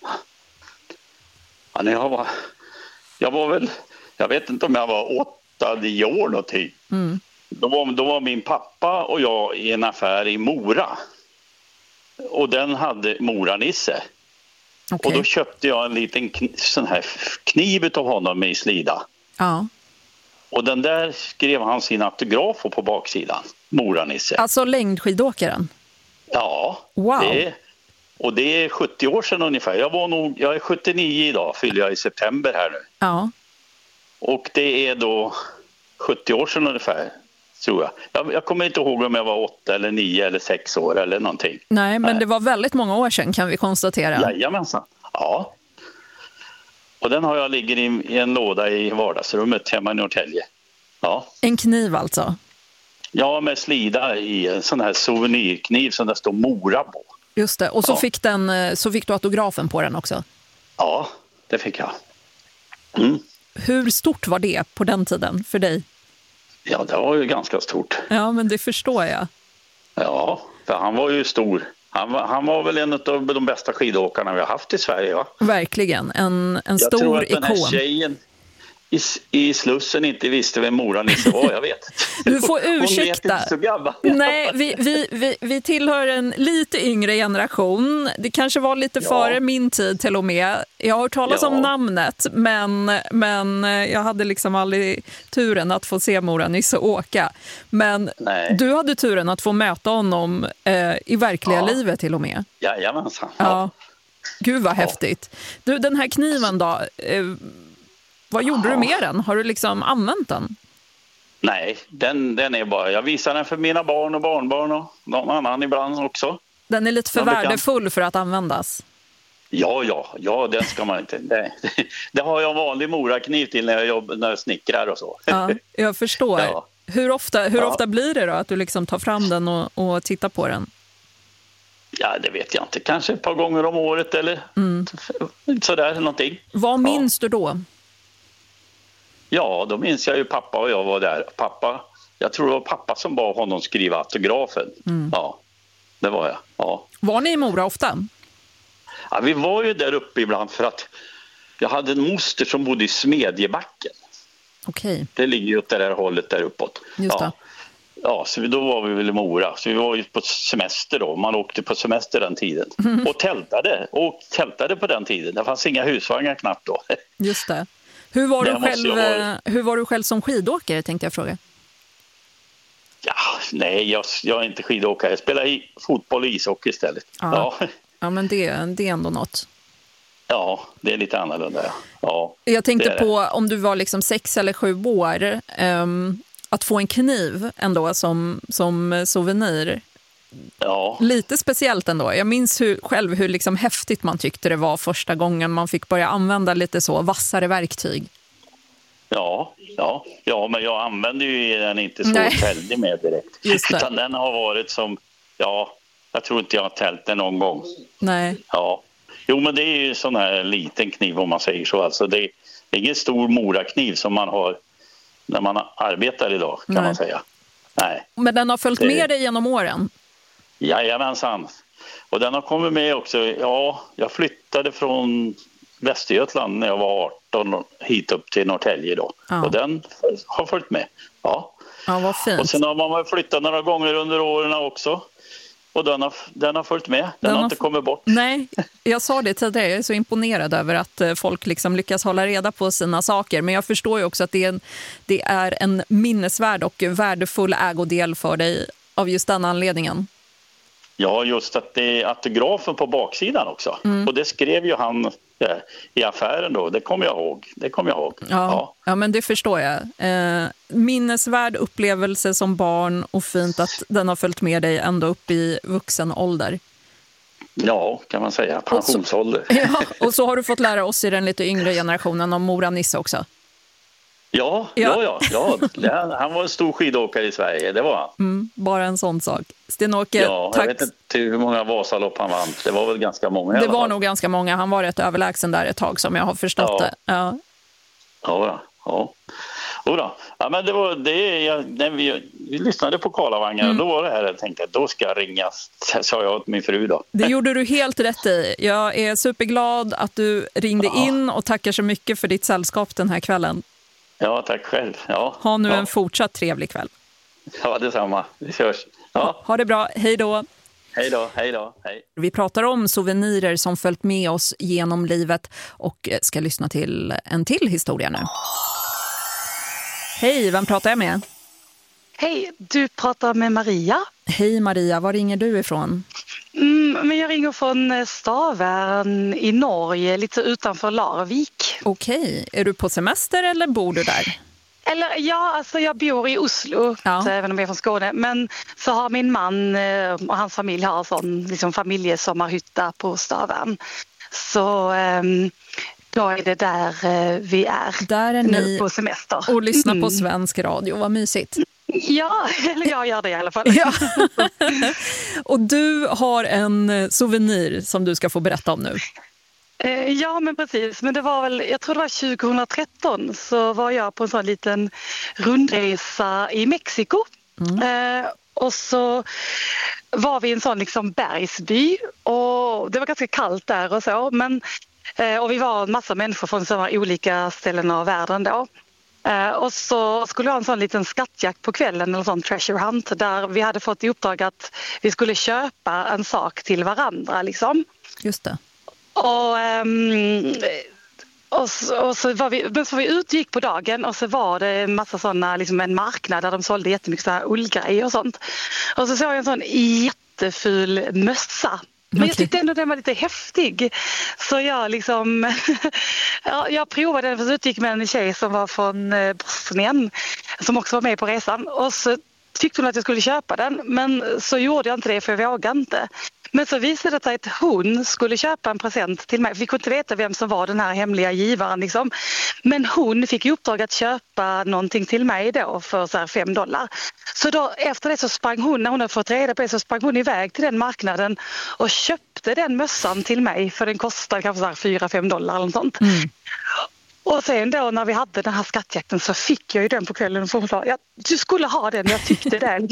G: Ja, när jag, var, jag var väl, jag vet inte om jag var åtta, nio år någonting. Mm. Då, var, då var min pappa och jag i en affär i Mora. Och den hade Mora-Nisse. Okay. Och då köpte jag en liten kniv, sån här kniv av honom i slida.
A: Ja.
G: Och den där skrev han sin autograf på baksidan. Mora-Nisse.
A: Alltså längdskidåkaren?
G: Ja.
A: Wow.
G: Det, och det är sjuttio år sedan ungefär. Jag, var nog, jag är sjuttionio idag, fyller jag i september här nu.
A: Ja.
G: Och det är då sjuttio år sedan ungefär, tror jag. jag. Jag kommer inte ihåg om jag var åtta eller nio eller sex år eller någonting.
A: Nej, men Nej. Det var väldigt många år sedan kan vi konstatera.
G: Jajamensan, ja. Och den har jag ligger i, i en låda i vardagsrummet hemma i Norrtälje. Ja.
A: En kniv alltså?
G: Ja, med slida i en sån här souvenirkniv som det står Mora på.
A: Just det, och så,
G: ja.
A: fick, den, så fick du autografen på den också?
G: Ja, det fick jag. Mm.
A: Hur stort var det på den tiden för dig?
G: Ja, det var ju ganska stort.
A: Ja, men det förstår jag.
G: Ja, för han var ju stor. Han var, han var väl en av de bästa skidåkarna vi har haft i Sverige, va?
A: Verkligen, en, en stor ikon. Jag tror att den här
G: tjejen i, i Slussen inte visste vem Mora-Nisse var, jag vet.
A: Du får ursäkta.
G: Hon vet inte så gammal.
A: Nej, vi, vi, vi, vi tillhör en lite yngre generation. Det kanske var lite ja. före min tid till och med. Jag har hört talas ja. om namnet, men, men jag hade liksom aldrig turen att få se Mora-Nisse åka. Men Nej. du hade turen att få möta honom eh, i verkliga ja. livet till och med.
G: Jajamensan.
A: Ja. ja. Gud vad ja. häftigt. Du, den här kniven då... Eh, Vad gjorde ja. du med den? Har du liksom använt den?
G: Nej, den, den är bara... Jag visar den för mina barn och barnbarn och någon annan ibland också.
A: Den är lite för värdefull för att användas?
G: Ja, ja. Ja, den ska man inte... Det, det har jag en vanlig morakniv till när jag jobbar, när jag snickrar och så.
A: Ja, jag förstår. Ja. Hur, ofta, hur
G: ja.
A: ofta blir det då att du liksom tar fram den och, och tittar på den?
G: Ja, det vet jag inte. Kanske ett par gånger om året eller mm. sådär någonting.
A: Vad minns ja. du då?
G: Ja, då minns jag ju pappa och jag var där. Pappa, jag tror det var pappa som bad honom skriva autografen. Mm. Ja, det var jag. Ja.
A: Var ni i Mora ofta?
G: Ja, vi var ju där uppe ibland för att jag hade en moster som bodde i Smedjebacken.
A: Okej. Okay.
G: Det ligger ju åt det där hållet där uppåt.
A: Just det.
G: Ja. Ja, så då var vi väl i Mora. Så vi var ju på semester då. Man åkte på semester den tiden. Mm. Och tältade. Och tältade på den tiden. Det fanns inga husvagnar knappt då.
A: Just det. Hur var, du själv, vara... hur var du själv som skidåkare, tänkte jag fråga?
G: Ja, nej, jag, jag är inte skidåkare. Jag spelar i fotboll och ishockey istället.
A: Ja, ja. ja men det, det är ändå något.
G: Ja, det är lite annorlunda. Ja,
A: jag tänkte på, om du var liksom sex eller sju år, um, att få en kniv ändå som, som souvenir.
G: Ja.
A: Lite speciellt ändå. Jag minns hur, själv hur liksom häftigt man tyckte det var första gången man fick börja använda lite så vassare verktyg.
G: Ja, ja, ja men jag använder ju den inte så väldigt med direkt. Utan den har varit som, ja, jag tror inte jag har tält den någon gång.
A: Nej.
G: Ja. Jo, men det är ju sån här liten kniv om man säger så. Alltså det är ingen stor morakniv som man har när man arbetar idag, kan Nej. man säga. Nej.
A: Men den har följt det... med dig genom åren?
G: Jajamensan. Och den har kommit med också. Ja, jag flyttade från Västergötland när jag var arton hit upp till Norrtälje då. Ja. Och den har följt med. Ja.
A: Ja, vad fint.
G: Och sen har man flyttat några gånger under åren också. Och den har, den har följt med. Den, den har, har inte kommit bort.
A: Nej, jag sa det tidigare. Jag är så imponerad över att folk liksom lyckas hålla reda på sina saker. Men jag förstår ju också att det är en, det är en minnesvärd och värdefull ägodel för dig av just den anledningen.
G: Ja, just att det är autografen på baksidan också. Mm. Och det skrev ju han eh, i affären då. Det kommer jag ihåg. Det kommer jag ihåg.
A: Ja, ja. ja men det förstår jag. Eh, minnesvärd upplevelse som barn och fint att den har följt med dig ända upp i vuxen ålder.
G: Ja, kan man säga. Pensionsålder.
A: Och så, ja, och så har du fått lära oss i den lite yngre generationen om Mora-Nisse också.
G: Ja, ja, ja, ja, ja. Han var en stor skidåkare i Sverige, det var han.
A: Mm, bara en sån sak. Sten-Åke,
G: ja,
A: tack.
G: Jag vet inte hur många Vasalopp han vann. Det var väl ganska många.
A: Det var nog ganska många. Han var rätt överlägsen där ett tag som jag har förstått
G: ja.
A: det. Ja,
G: ja. ja. Då. Ja, men det var det jag, när vi, vi lyssnade på Karlavagnen mm. då var det här jag tänkte då ska jag ringa, sa jag åt min fru då.
A: Det gjorde du helt rätt i. Jag är superglad att du ringde ja. in och tackar så mycket för ditt sällskap den här kvällen.
G: Ja, tack själv. Ja.
A: Ha nu
G: ja.
A: en fortsatt trevlig kväll.
G: Ja, detsamma. Vi körs. Ja.
A: Ha det bra. Hej då.
G: Hej då, hej då, hej.
A: Vi pratar om souvenirer som följt med oss genom livet och ska lyssna till en till historia nu. Hej, vem pratar jag med?
H: Hej, du pratar med Maria.
A: Hej Maria, var ringer du ifrån?
H: Mm, men jag ringer från Stavern i Norge, lite utanför Larvik.
A: Okej, är du på semester eller bor du där?
H: Eller ja, alltså jag bor i Oslo,
A: ja.
H: även om jag är från Skåne. Men så har min man och hans familj har sån liksom, familjesommarhytta på Stavern. Så um, då är det där vi är,
A: där är
H: nu
A: ni
H: på semester.
A: Och lyssnar
H: mm.
A: på svensk radio, vad mysigt.
H: Ja, eller jag gör det i alla fall.
A: Ja. Och du har en souvenir som du ska få berätta om nu.
H: Ja, men precis. Men det var väl, jag tror det var tjugohundratretton så var jag på en sån liten rundresa i Mexiko. Mm. Eh, och så var vi i en sån liksom bergsby och det var ganska kallt där och så. Men, eh, och vi var en massa människor från så olika ställen av världen då. Uh, och så skulle jag ha en sån liten skattjakt på kvällen, eller sån treasure hunt, där vi hade fått i uppdrag att vi skulle köpa en sak till varandra liksom.
A: Just det.
H: Och, um, och, så, och så var vi, men så var vi utgick på dagen och så var det en massa såna, liksom en marknad där de sålde jättemycket så här ullgrejer och sånt. Och så såg jag en sån jätteful mössa. Men jag tyckte ändå den var lite häftig. Så jag liksom ja, jag provade den, för så utgick med en tjej som var från Bosnien som också var med på resan. Och så tyckte hon att jag skulle köpa den, men så gjorde jag inte det för jag vågade inte. Men så visade det sig att hon skulle köpa en present till mig. Vi kunde inte veta vem som var den här hemliga givaren liksom. Men hon fick i uppdrag att köpa någonting till mig då för så här fem dollar. Så då efter det så sprang hon, när hon hade fått reda på det, så sprang hon iväg till den marknaden och köpte den mössan till mig, för den kostade kanske så här fyra fem dollar eller något sånt. Mm. Och sen då när vi hade den här skattjakten så fick jag ju den på kvällen och hon sa, ja, du skulle ha den, jag tyckte det.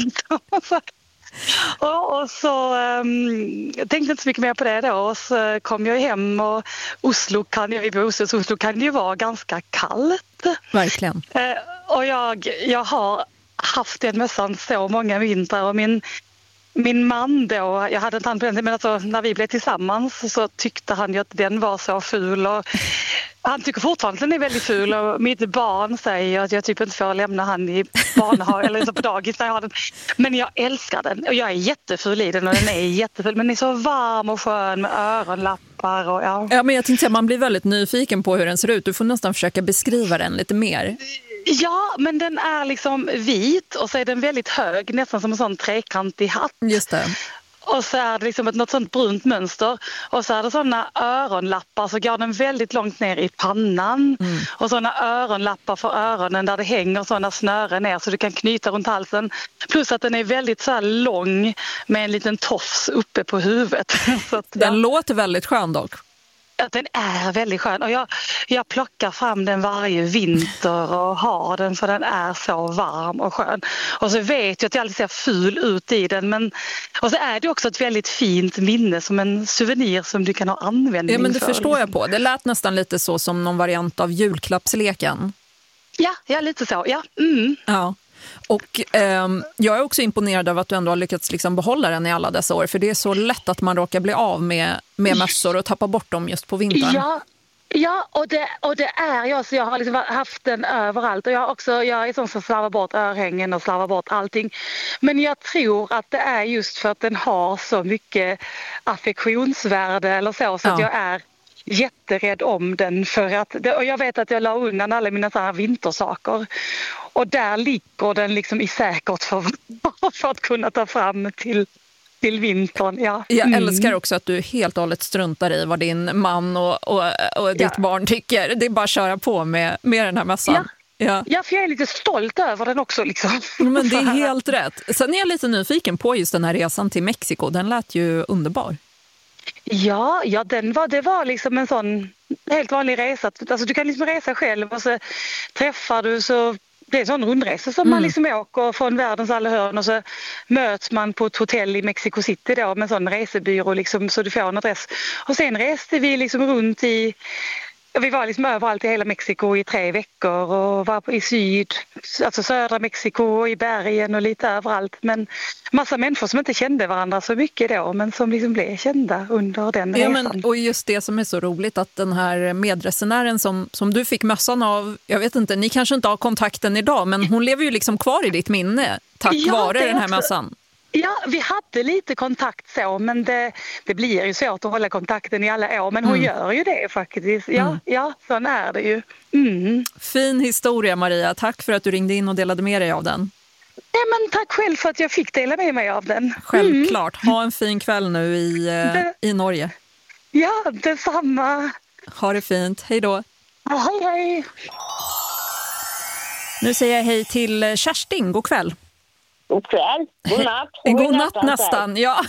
H: Och, och så um, jag tänkte inte så mycket mer på det då, och så kom jag hem och Oslo kan ju, Oslo, Oslo kan ju vara ganska kallt.
A: Verkligen.
H: Uh, och jag, jag har haft den mössan så många vintrar och min Min man då, jag hade inte hand på den, men alltså, när vi blev tillsammans så tyckte han ju att den var så ful och han tycker fortfarande att den är väldigt ful och mitt barn säger att jag typ inte får lämna han i barnhag eller så på dagis när jag har den. Men jag älskar den och jag är jätteful i den och den är jätteful, men den är så varm och skön med öronlappar och ja.
A: Ja, men jag tänkte att man blir väldigt nyfiken på hur den ser ut. Du får nästan försöka beskriva den lite mer.
H: Ja, men den är liksom vit och så är den väldigt hög, nästan som en sån trekantig hatt.
A: Just det.
H: Och så är det liksom ett något sånt brunt mönster. Och så är det såna öronlappar, så går den väldigt långt ner i pannan. Mm. Och såna öronlappar för öronen där det hänger såna snören ner så du kan knyta runt halsen. Plus att den är väldigt så här lång med en liten tofs uppe på huvudet. Så att,
A: den
H: ja.
A: låter väldigt skön dock.
H: Att den är väldigt skön och jag, jag plockar fram den varje vinter och har den för den är så varm och skön. Och så vet jag att jag alltid ser ful ut i den, men och så är det också ett väldigt fint minne som en souvenir som du kan ha användning för.
A: Ja, men det
H: för.
A: förstår jag på. Det lät nästan lite så som någon variant av julklappsleken.
H: Ja, ja lite så. Ja. Mm.
A: Ja. Och eh, jag är också imponerad av att du ändå har lyckats liksom behålla den i alla dessa år. För det är så lätt att man råkar bli av med, med mössor och tappa bort dem just på vintern.
H: Ja, ja och, det, och det är jag. Så jag har liksom haft den överallt. Och jag, också, jag är sån som slavar bort örhängen och slavar bort allting. Men jag tror att det är just för att den har så mycket affektionsvärde eller så. Så ja. Att jag är jätterädd om den för att, och jag vet att jag la undan alla mina så här vintersaker och där ligger den liksom i säkert för, för att kunna ta fram till till vintern, ja.
A: Jag
H: mm.
A: älskar också att du helt och hållet struntar i vad din man och, och, och ditt ja. barn tycker. Det är bara att köra på med, med den här mössan.
H: Ja.
A: Ja.
H: ja, för jag är lite stolt över den också. Liksom.
A: Men det är helt rätt. Sen är jag lite nyfiken på just den här resan till Mexiko. Den lät ju underbar.
H: Ja, ja den var, det var liksom en sån helt vanlig resa. Alltså, du kan liksom resa själv och så träffar du så... Det är en sån rundresa som mm. man liksom åker från världens alla hörn och så möts man på ett hotell i Mexico City då med en sån resebyrå liksom, så du får en adress. Och sen reste vi liksom runt i... Vi var liksom överallt i hela Mexiko i tre veckor och var i syd, alltså södra Mexiko och i bergen och lite överallt. Men massa människor som inte kände varandra så mycket då, men som liksom blev kända under den
A: ja,
H: resan.
A: Men, och just det som är så roligt att den här medresenären som, som du fick mössan av, jag vet inte, ni kanske inte har kontakten idag, men hon lever ju liksom kvar i ditt minne tack ja, vare den här också. Mössan.
H: Ja, vi hade lite kontakt så, men det, det blir ju svårt att hålla kontakten i alla år. Men hon mm. gör ju det faktiskt. Ja, mm. ja så är det ju. Mm.
A: Fin historia, Maria. Tack för att du ringde in och delade med dig av den.
H: Ja, men tack själv för att jag fick dela med mig av den.
A: Självklart. Ha en fin kväll nu i, det, i Norge.
H: Ja, detsamma.
A: Ha det fint. Hej då.
H: Ja, hej, hej.
A: Nu säger jag hej till Kerstin. God kväll.
I: God kväll. God natt.
A: God natt nästan, nästan ja.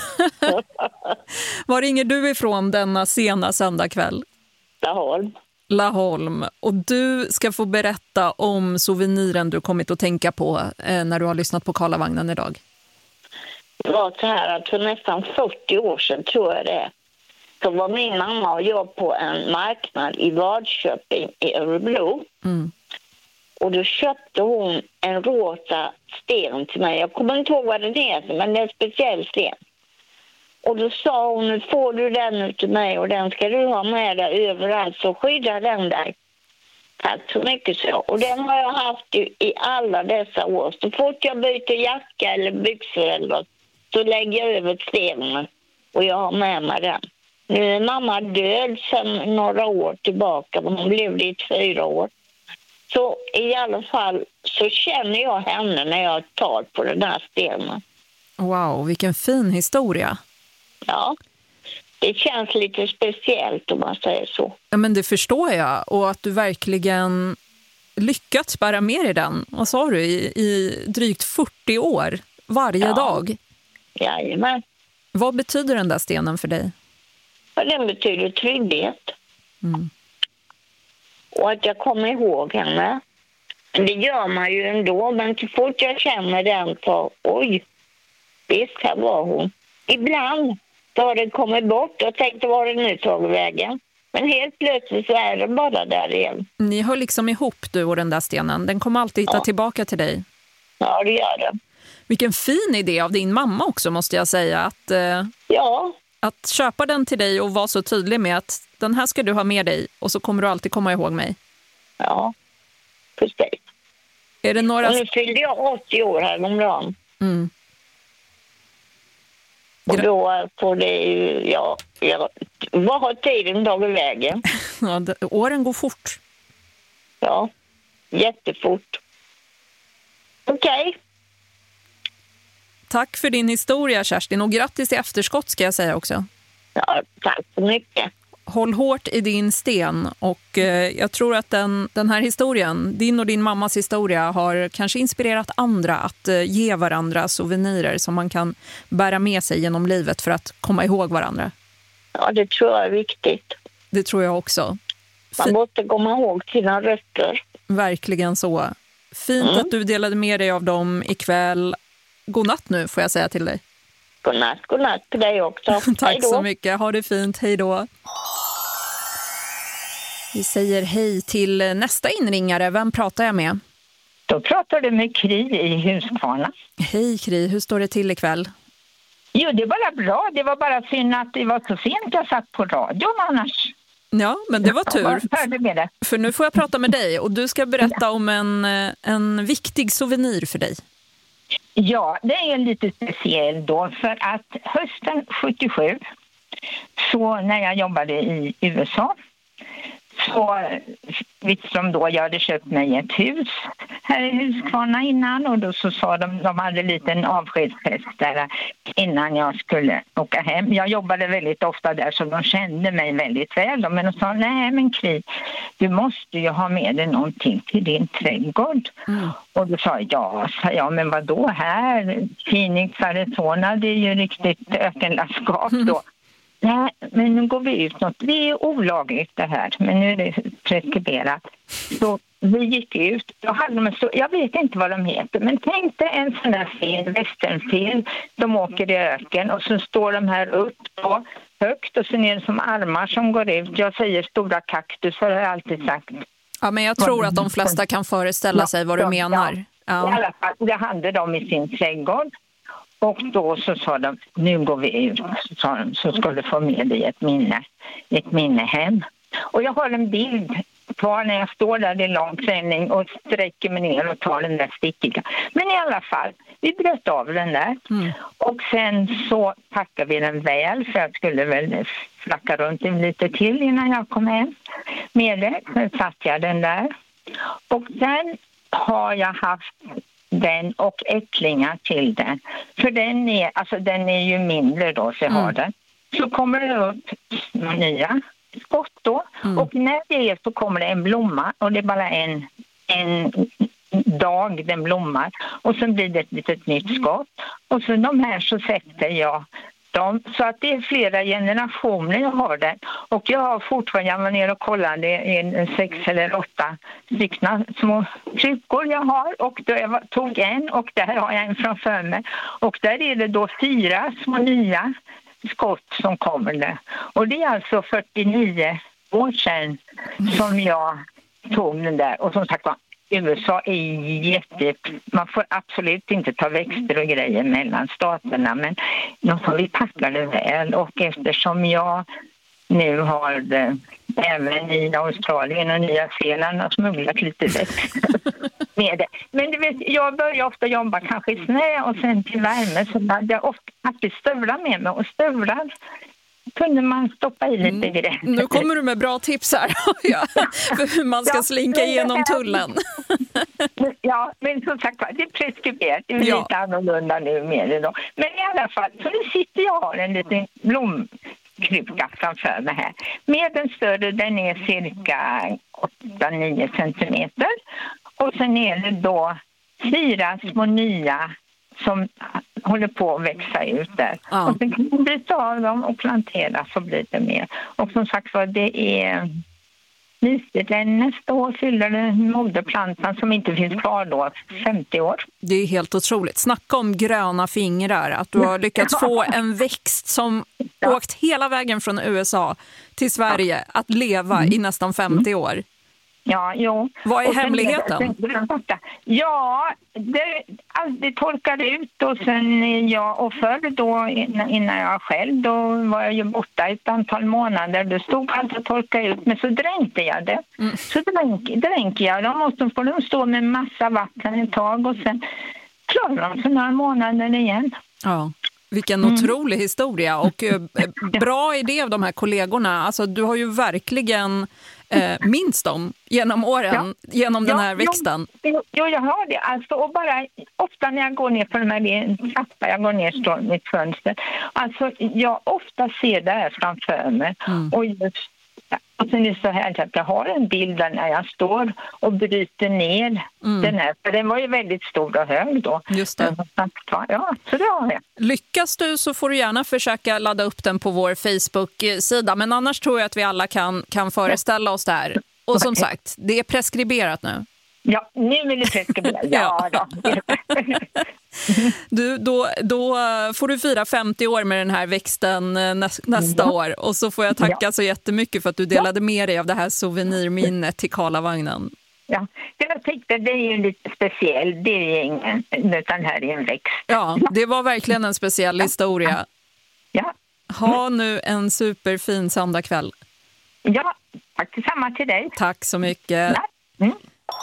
A: Var ringer du ifrån denna sena söndagkväll?
I: Laholm.
A: Laholm. Och du ska få berätta om souveniren du kommit att tänka på eh, när du har lyssnat på Karlavagnen idag.
I: Det var så här att för nästan fyrtio år sedan, tror jag det, så var min mamma och jag på en marknad i Vadköping i Örebro. Mm. Och då köpte hon en rosa sten till mig. Jag kommer inte ihåg vad den heter, men det är en speciell sten. Och då sa hon, nu får du den till mig och den ska du ha med dig överallt, så skydda den där. Tack så mycket så. Och den har jag haft i, i alla dessa år. Så fort jag byter jacka eller byxor eller något, så lägger jag över stenen och jag har med mig den. Nu är mamma död sedan några år tillbaka, men hon levde i fyra år. Så i alla fall så känner jag henne när jag tar på den här stenen.
A: Wow, vilken fin historia.
I: Ja, det känns lite speciellt om man säger så.
A: Ja, men det förstår jag. Och att du verkligen lyckats bära med dig den, vad sa du, i, i drygt fyrtio år varje ja. dag.
I: Jajamän.
A: Vad betyder den där stenen för dig?
I: Ja, den betyder trygghet. Mm. Och att jag kommer ihåg henne. Det gör man ju ändå, men så fort jag känner den så, oj, visst här var hon. Ibland så har den kommit bort och tänkte var den nu tagit vägen. Men helt plötsligt så är den bara där igen.
A: Ni hör liksom ihop, du och den där stenen. Den kommer alltid hitta ja. tillbaka till dig.
I: Ja, det gör den.
A: Vilken fin idé av din mamma också, måste jag säga. Att, eh,
I: ja.
A: att köpa den till dig och vara så tydlig med att den här ska du ha med dig och så kommer du alltid komma ihåg mig.
I: Ja, precis.
A: Är det några...
I: Och nu fyllde jag åttio år här om dagen. Mm. Och då får det ju, ja, ja, vad har tiden tagit vägen?
A: Ja, det, åren går fort.
I: Ja, jättefort. Okej. Okay.
A: Tack för din historia, Kerstin, och grattis i efterskott ska jag säga också.
I: Ja, tack så mycket.
A: Håll hårt i din sten och eh, jag tror att den, den här historien, din och din mammas historia, har kanske inspirerat andra att eh, ge varandra souvenirer som man kan bära med sig genom livet för att komma ihåg varandra.
I: Ja, det tror jag är viktigt.
A: Det tror jag också.
I: Man måste komma ihåg sina rötter.
A: Verkligen så. Fint mm. att du delade med dig av dem ikväll. God natt nu får jag säga till dig.
I: God natt, god natt till dig också.
A: Tack så mycket, ha det fint, hej då. Vi säger hej till nästa inringare. Vem pratar jag med?
J: Då pratar du med Kri i Huskvarna.
A: Hej Kri, hur står det till ikväll?
J: Jo, det var bra. Det var bara synd att det var så sent jag satt på radion annars.
A: Ja, men det var tur.
J: Jag med det.
A: För nu får jag prata med dig och du ska berätta ja. om en, en viktig souvenir för dig.
J: Ja, det är lite speciell då för att hösten sjuttiosju, så när jag jobbade i U S A, så visst som då jag hade köpt mig ett hus här i Huskvarna innan och då så sa de, de hade en liten avskedsfest där innan jag skulle åka hem. Jag jobbade väldigt ofta där så de kände mig väldigt väl. Men de sa, nej men Kri, du måste ju ha med dig någonting till din trädgård. Mm. Och då sa jag, ja, sa jag, men vad då här? Phoenix, Arizona, det är ju riktigt ökenlandskap då. Mm. Nej, men nu går vi ut något. Det är olagligt det här, men nu är det preskriberat. Så vi gick ut. Då hade de så, jag vet inte vad de heter, men tänk dig en sån här film, westernfilm. De åker i öken och så står de här upp då, högt och sen är det som armar som går ut. Jag säger stora kaktus, har jag alltid sagt.
A: Ja, men jag tror att de flesta kan föreställa sig vad du menar.
J: Ja. I alla fall, det hade de i sin trädgård. Och då så sa de, nu går vi ut, så, sa de, så ska du få med dig ett minne, ett minne hem. Och jag har en bild kvar när jag står där i lång träning och sträcker mig ner och tar den där stickiga. Men i alla fall, vi bröt av den där. Mm. Och sen så packade vi den väl, för jag skulle väl flacka runt den lite till innan jag kom hem med det. Sen satt jag den där. Och sen har jag haft den och ättlingar till den. För den är, alltså den är ju mindre då, så jag har mm. den. Så kommer det upp nya skott då. Mm. Och när det är så kommer det en blomma. Och det är bara en, en dag den blommar. Och sen blir det ett litet nytt skott. Och så de här så sätter jag dem. Så att det är flera generationer jag har den. Och jag har fortfarande, jag var ner och kollade, det är sex eller åtta stycken små kryckor jag har. Och då jag tog en och där har jag en framför mig. Och där är det då fyra små nya skott som kommer där. Och det är alltså fyrtionio år sedan som jag tog den där. Och som sagt var, U S A är jätte... Man får absolut inte ta växter och grejer mellan staterna, men de får vi packa det väl. Och eftersom jag nu har det, även i Australien och Nya Zeeland har smugglat lite växter med det. Men du vet, jag börjar ofta jobba kanske i snö och sen till värme, så hade jag ofta alltid stövlar med mig, och stövlar kunde man stoppa i lite mm. grejer.
A: Nu kommer du med bra tips här ja, för hur man ska ja, slinka igenom tullen.
J: Ja, men som sagt, det är preskriberat. Det är ja. lite annorlunda nu med det då. Men i alla fall, så nu sitter jag och har en liten blomkruka framför mig här. Med den större, den är cirka åtta till nio centimeter. Och sen är det då fyra små nya som håller på att växa ut där. Ja. Och sen kan man bryta av dem och plantera, så blir det mer. Och som sagt var, det är mysigt. Nästa år fyller det moderplantan som inte finns kvar då, femtio år.
A: Det är helt otroligt. Snacka om gröna fingrar. Att du har lyckats få en växt som ja. åkt hela vägen från U S A till Sverige ja. att leva mm. i nästan femtio år.
J: Ja, jo.
A: Vad är och hemligheten?
J: Sen, ja, det, alltså, det torkade ut och sen jag och förr då innan jag själv då var jag ju borta ett antal månader. Det stod allt att torka ut, men så dränkte jag det. Mm. Så dränk, dränkte jag. De måste få dem stå med massa vatten ett tag och sen klarar de för några månader igen.
A: Ja. Vilken mm. otrolig historia och eh, bra idé av de här kollegorna. Alltså, du har ju verkligen eh, minst dem genom åren, ja. genom den här ja, växten.
J: Jo, jo, jag har det. Alltså, och bara, ofta när jag går ner på de här trappan, jag går ner från mitt fönster. Alltså, jag ofta ser det här framför mig. Mm. Och just och sen är det så här att jag har en bild där när jag står och bryter ner mm. den här. För den var ju väldigt stor och hög då.
A: Just det.
J: Ja, så det har jag.
A: Lyckas du så får du gärna försöka ladda upp den på vår Facebook-sida. Men annars tror jag att vi alla kan, kan föreställa oss det här. Och som sagt, det är preskriberat nu.
J: Ja, nu är det preskriberat. Ja, ja. Då.
A: Du, då, då får du fira femtio år med den här växten nästa ja. år. Och så får jag tacka ja. så jättemycket för att du delade ja. med dig av det här souvenirminnet till Karlavagnen.
J: Ja, jag tyckte det är ju lite speciell. Det är ingen, utan här är en växt.
A: Ja, det var verkligen en speciell historia.
J: Ja.
A: Ha nu en superfin söndagkväll.
J: Ja, tack detsamma till dig.
A: Tack så mycket. Ja. Mm.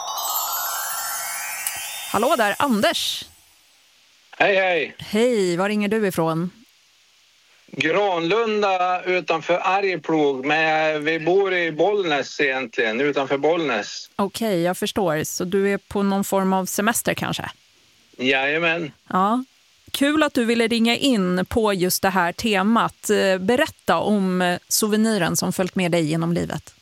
A: Hallå där, Anders.
K: Hej, hej.
A: Hej, var ringer du ifrån?
K: Granlunda utanför Arjeplog, men vi bor i Bollnäs egentligen, utanför Bollnäs.
A: Okej, okay, jag förstår. Så du är på någon form av semester kanske?
K: Jajamän.
A: Ja. Kul att du ville ringa in på just det här temat. Berätta om souveniren som följt med dig genom livet.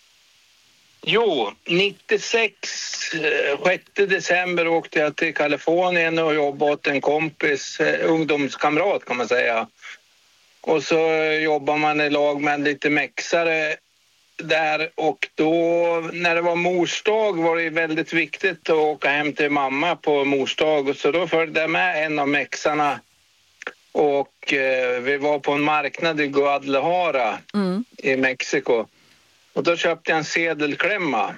K: Jo, nittiosex, sjätte december åkte jag till Kalifornien och jobbade åt en kompis, ungdomskamrat kan man säga. Och så jobbar man i lag med en lite mexare där, och då när det var morsdag var det väldigt viktigt att åka hem till mamma på morsdag, och så då följde jag med en av mexarna och eh, vi var på en marknad i Guadalajara mm. i Mexiko, och då köpte jag en sedelklämma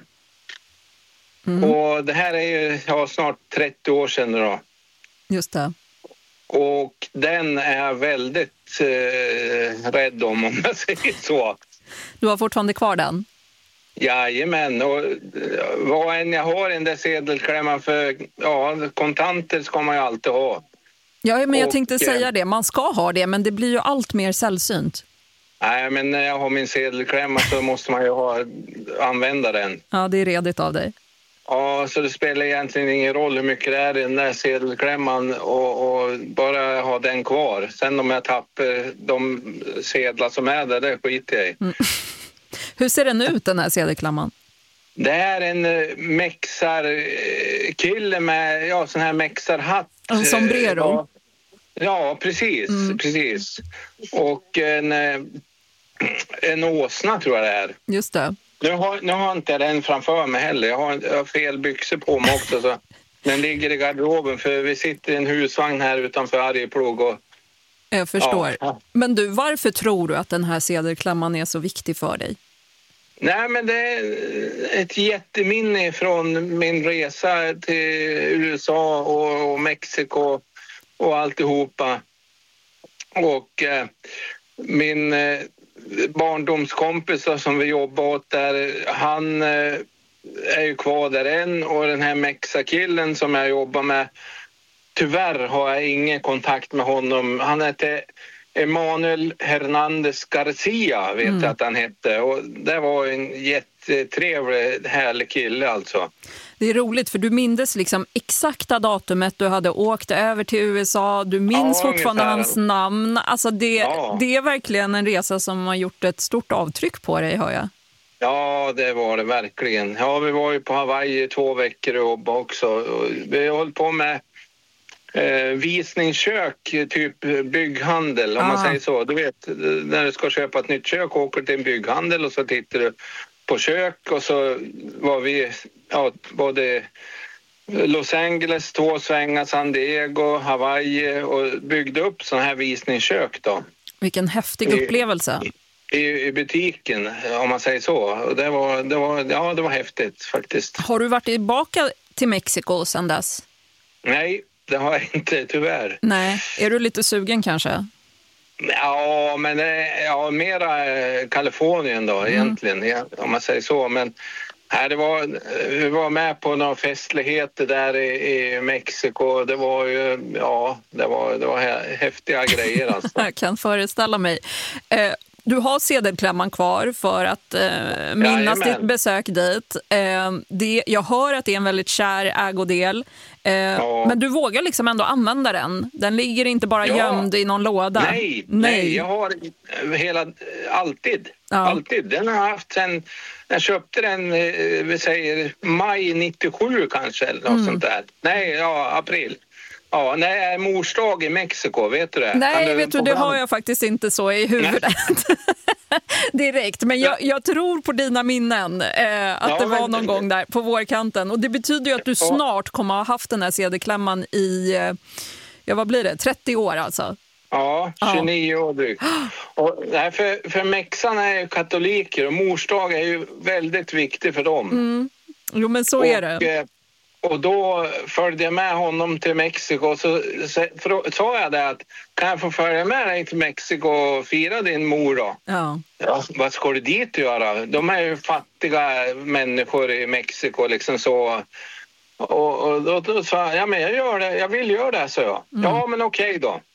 K: mm. och det här är ju ja, snart trettio år sedan då.
A: Just det.
K: Och den är jag väldigt eh, rädd om, om jag säger så.
A: Du har fortfarande kvar den?
K: Jajamän, och vad än jag har i den där sedelklämman, för ja, kontanter ska man ju alltid ha.
A: Ja, men jag
K: och,
A: tänkte säga det, man ska ha det, men det blir ju allt mer sällsynt.
K: Nej, men när jag har min sedelklämma så måste man ju ha, använda den.
A: Ja, det är redigt av dig.
K: Ja, så det spelar egentligen ingen roll hur mycket det är i den där sedelklämman, och, och bara ha den kvar. Sen om jag tappar de sedlar som är där, det skiter jag i. Mm.
A: Hur ser den ut, den här sedelklämman?
K: Det är en mexarkille med ja, sån här mexarhatt.
A: En sombrero?
K: Ja, ja precis, mm. precis. Och en, en åsna tror jag det är.
A: Just det.
K: Nu har, nu har inte jag den framför mig heller. Jag har, jag har fel byxor på mig också. Så den ligger i garderoben, för vi sitter i en husvagn här utanför Arjeplog. Och,
A: jag förstår. Ja. Men du, varför tror du att den här sedelklämman är så viktig för dig?
K: Nej, men det är ett jätteminne från min resa till U S A och, och Mexiko och alltihopa. Och eh, min... Eh, barndomskompis som vi jobbar åt där, han eh, är ju kvar där än, och den här mexakillen som jag jobbar med, tyvärr har jag ingen kontakt med honom. Han heter Emanuel Hernandez Garcia, vet mm. jag att han hette, och det var en jättetrevlig, härlig kille alltså.
A: Det är roligt, för du minns liksom exakta datumet du hade åkt över till U S A. Du minns ja, fortfarande ungefär hans namn. Alltså det, ja. det är verkligen en resa som har gjort ett stort avtryck på dig, hör jag.
K: Ja, det var det verkligen. Ja, vi var ju på Hawaii två veckor och jobbade också. Vi höll på med eh, visningskök, typ bygghandel, om ah. man säger så. Du vet, när du ska köpa ett nytt kök, åker till en bygghandel och så tittar du på kök, och så var vi ja, både Los Angeles, två svängar, San Diego, Hawaii, och byggde upp sådana här visningskök då.
A: Vilken häftig upplevelse.
K: I, i, i butiken, om man säger så. Och det var, det var, ja, det var häftigt faktiskt.
A: Har du varit tillbaka till Mexiko sedan dess?
K: Nej, det har jag inte, tyvärr.
A: Nej, är du lite sugen kanske?
K: Ja, men ja, mera Kalifornien då mm. egentligen, ja, om man säger så. Men nej, det var, vi var med på några festligheter där i, i Mexiko. Det var ju, ja, det var, det var häftiga grejer alltså.
A: Jag kan föreställa mig. Eh, du har sedelklämman kvar för att eh, minnas ja, ditt besök dit. Eh, det, jag hör att det är en väldigt kär ägodel. Eh, ja. Men du vågar liksom ändå använda den. Den ligger inte bara ja. gömd i någon låda.
K: Nej, nej. nej jag har hela, alltid. Ja. Alltid. Den har jag haft sen jag köpte den, vi säger maj nittiosju kanske eller något mm. sånt där. Nej, ja, april. Ja, nej, morsdag i Mexiko, vet du det?
A: Nej, du vet du, det har jag faktiskt inte så i huvudet. Direkt, men jag, jag tror på dina minnen eh, att ja, det var men... någon gång där på vårkanten. Och det betyder ju att du ja. snart kommer ha haft den här sedelklämman i, eh, ja vad blir det, trettio år alltså?
K: Ja, tjugonio år drygt. Och, nej, för, för mexarna är ju katoliker och morsdag är ju väldigt viktig för dem.
A: Mm. Jo, men så
K: och,
A: är det.
K: Och då följde jag med honom till Mexiko och så, så sa jag det att kan jag få följa med dig till Mexiko och fira din mor då?
A: Ja.
K: Ja, vad ska du dit göra? De är ju fattiga människor i Mexiko liksom så. Och, och då, då sa jag, ja men jag gör det, jag vill göra det, så jag. Mm. Ja men okej då.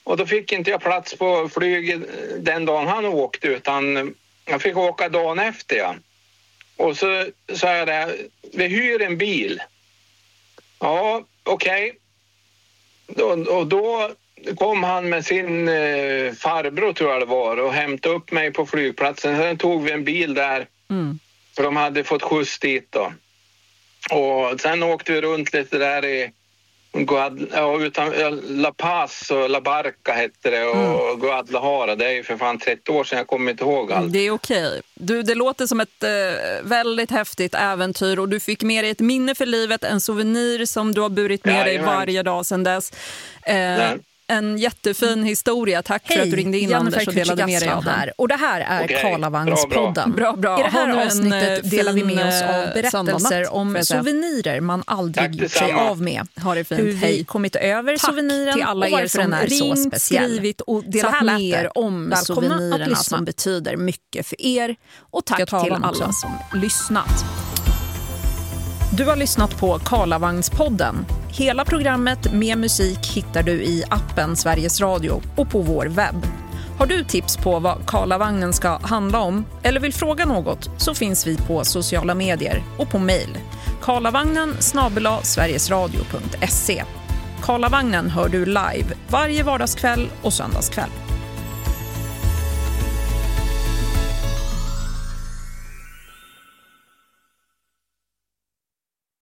K: Och då fick inte jag plats på flyget den dagen han åkte, utan jag fick åka dagen efter. Ja. Och så sa jag det, vi hyr en bil. Ja, okej. Okay. Och då kom han med sin eh, farbror, tror jag det var, och hämtade upp mig på flygplatsen. Sen tog vi en bil där, mm. för de hade fått skjuts dit då. Och sen åkte vi runt lite där i Guad, ja, utan, La Paz och La Barca hette det, och mm. Guadalajara. Det är ju för fan trettio år sedan, jag kommer inte ihåg allt.
A: Det är okej. Du, det låter som ett eh, väldigt häftigt äventyr, och du fick med dig ett minne för livet, en souvenir som du har burit med ja, dig jajamän. varje dag sedan dess. Eh, En jättefin historia. Tack Hej, för att du ringde in, Anders, och delade med dig av här. Och det här är okay. Karlavagspodden. Bra, bra. bra. I det här avsnittet delar vi med oss av berättelser om souvenirer man aldrig gjort sig av med. Har det fint. Hur vi Hej. kommit över Tack souveniren till alla er som är ringt, så skrivit och delat mer om souvenirerna som betyder mycket för er. Och tack till alla också. som lyssnat. Du har lyssnat på Karlavagnspodden. Hela programmet med musik hittar du i appen Sveriges Radio och på vår webb. Har du tips på vad Karlavagnen ska handla om eller vill fråga något, så finns vi på sociala medier och på mejl. karlavagnen snabel-a sverigesradio punkt se. Karlavagnen hör du live varje vardagskväll och söndagskväll.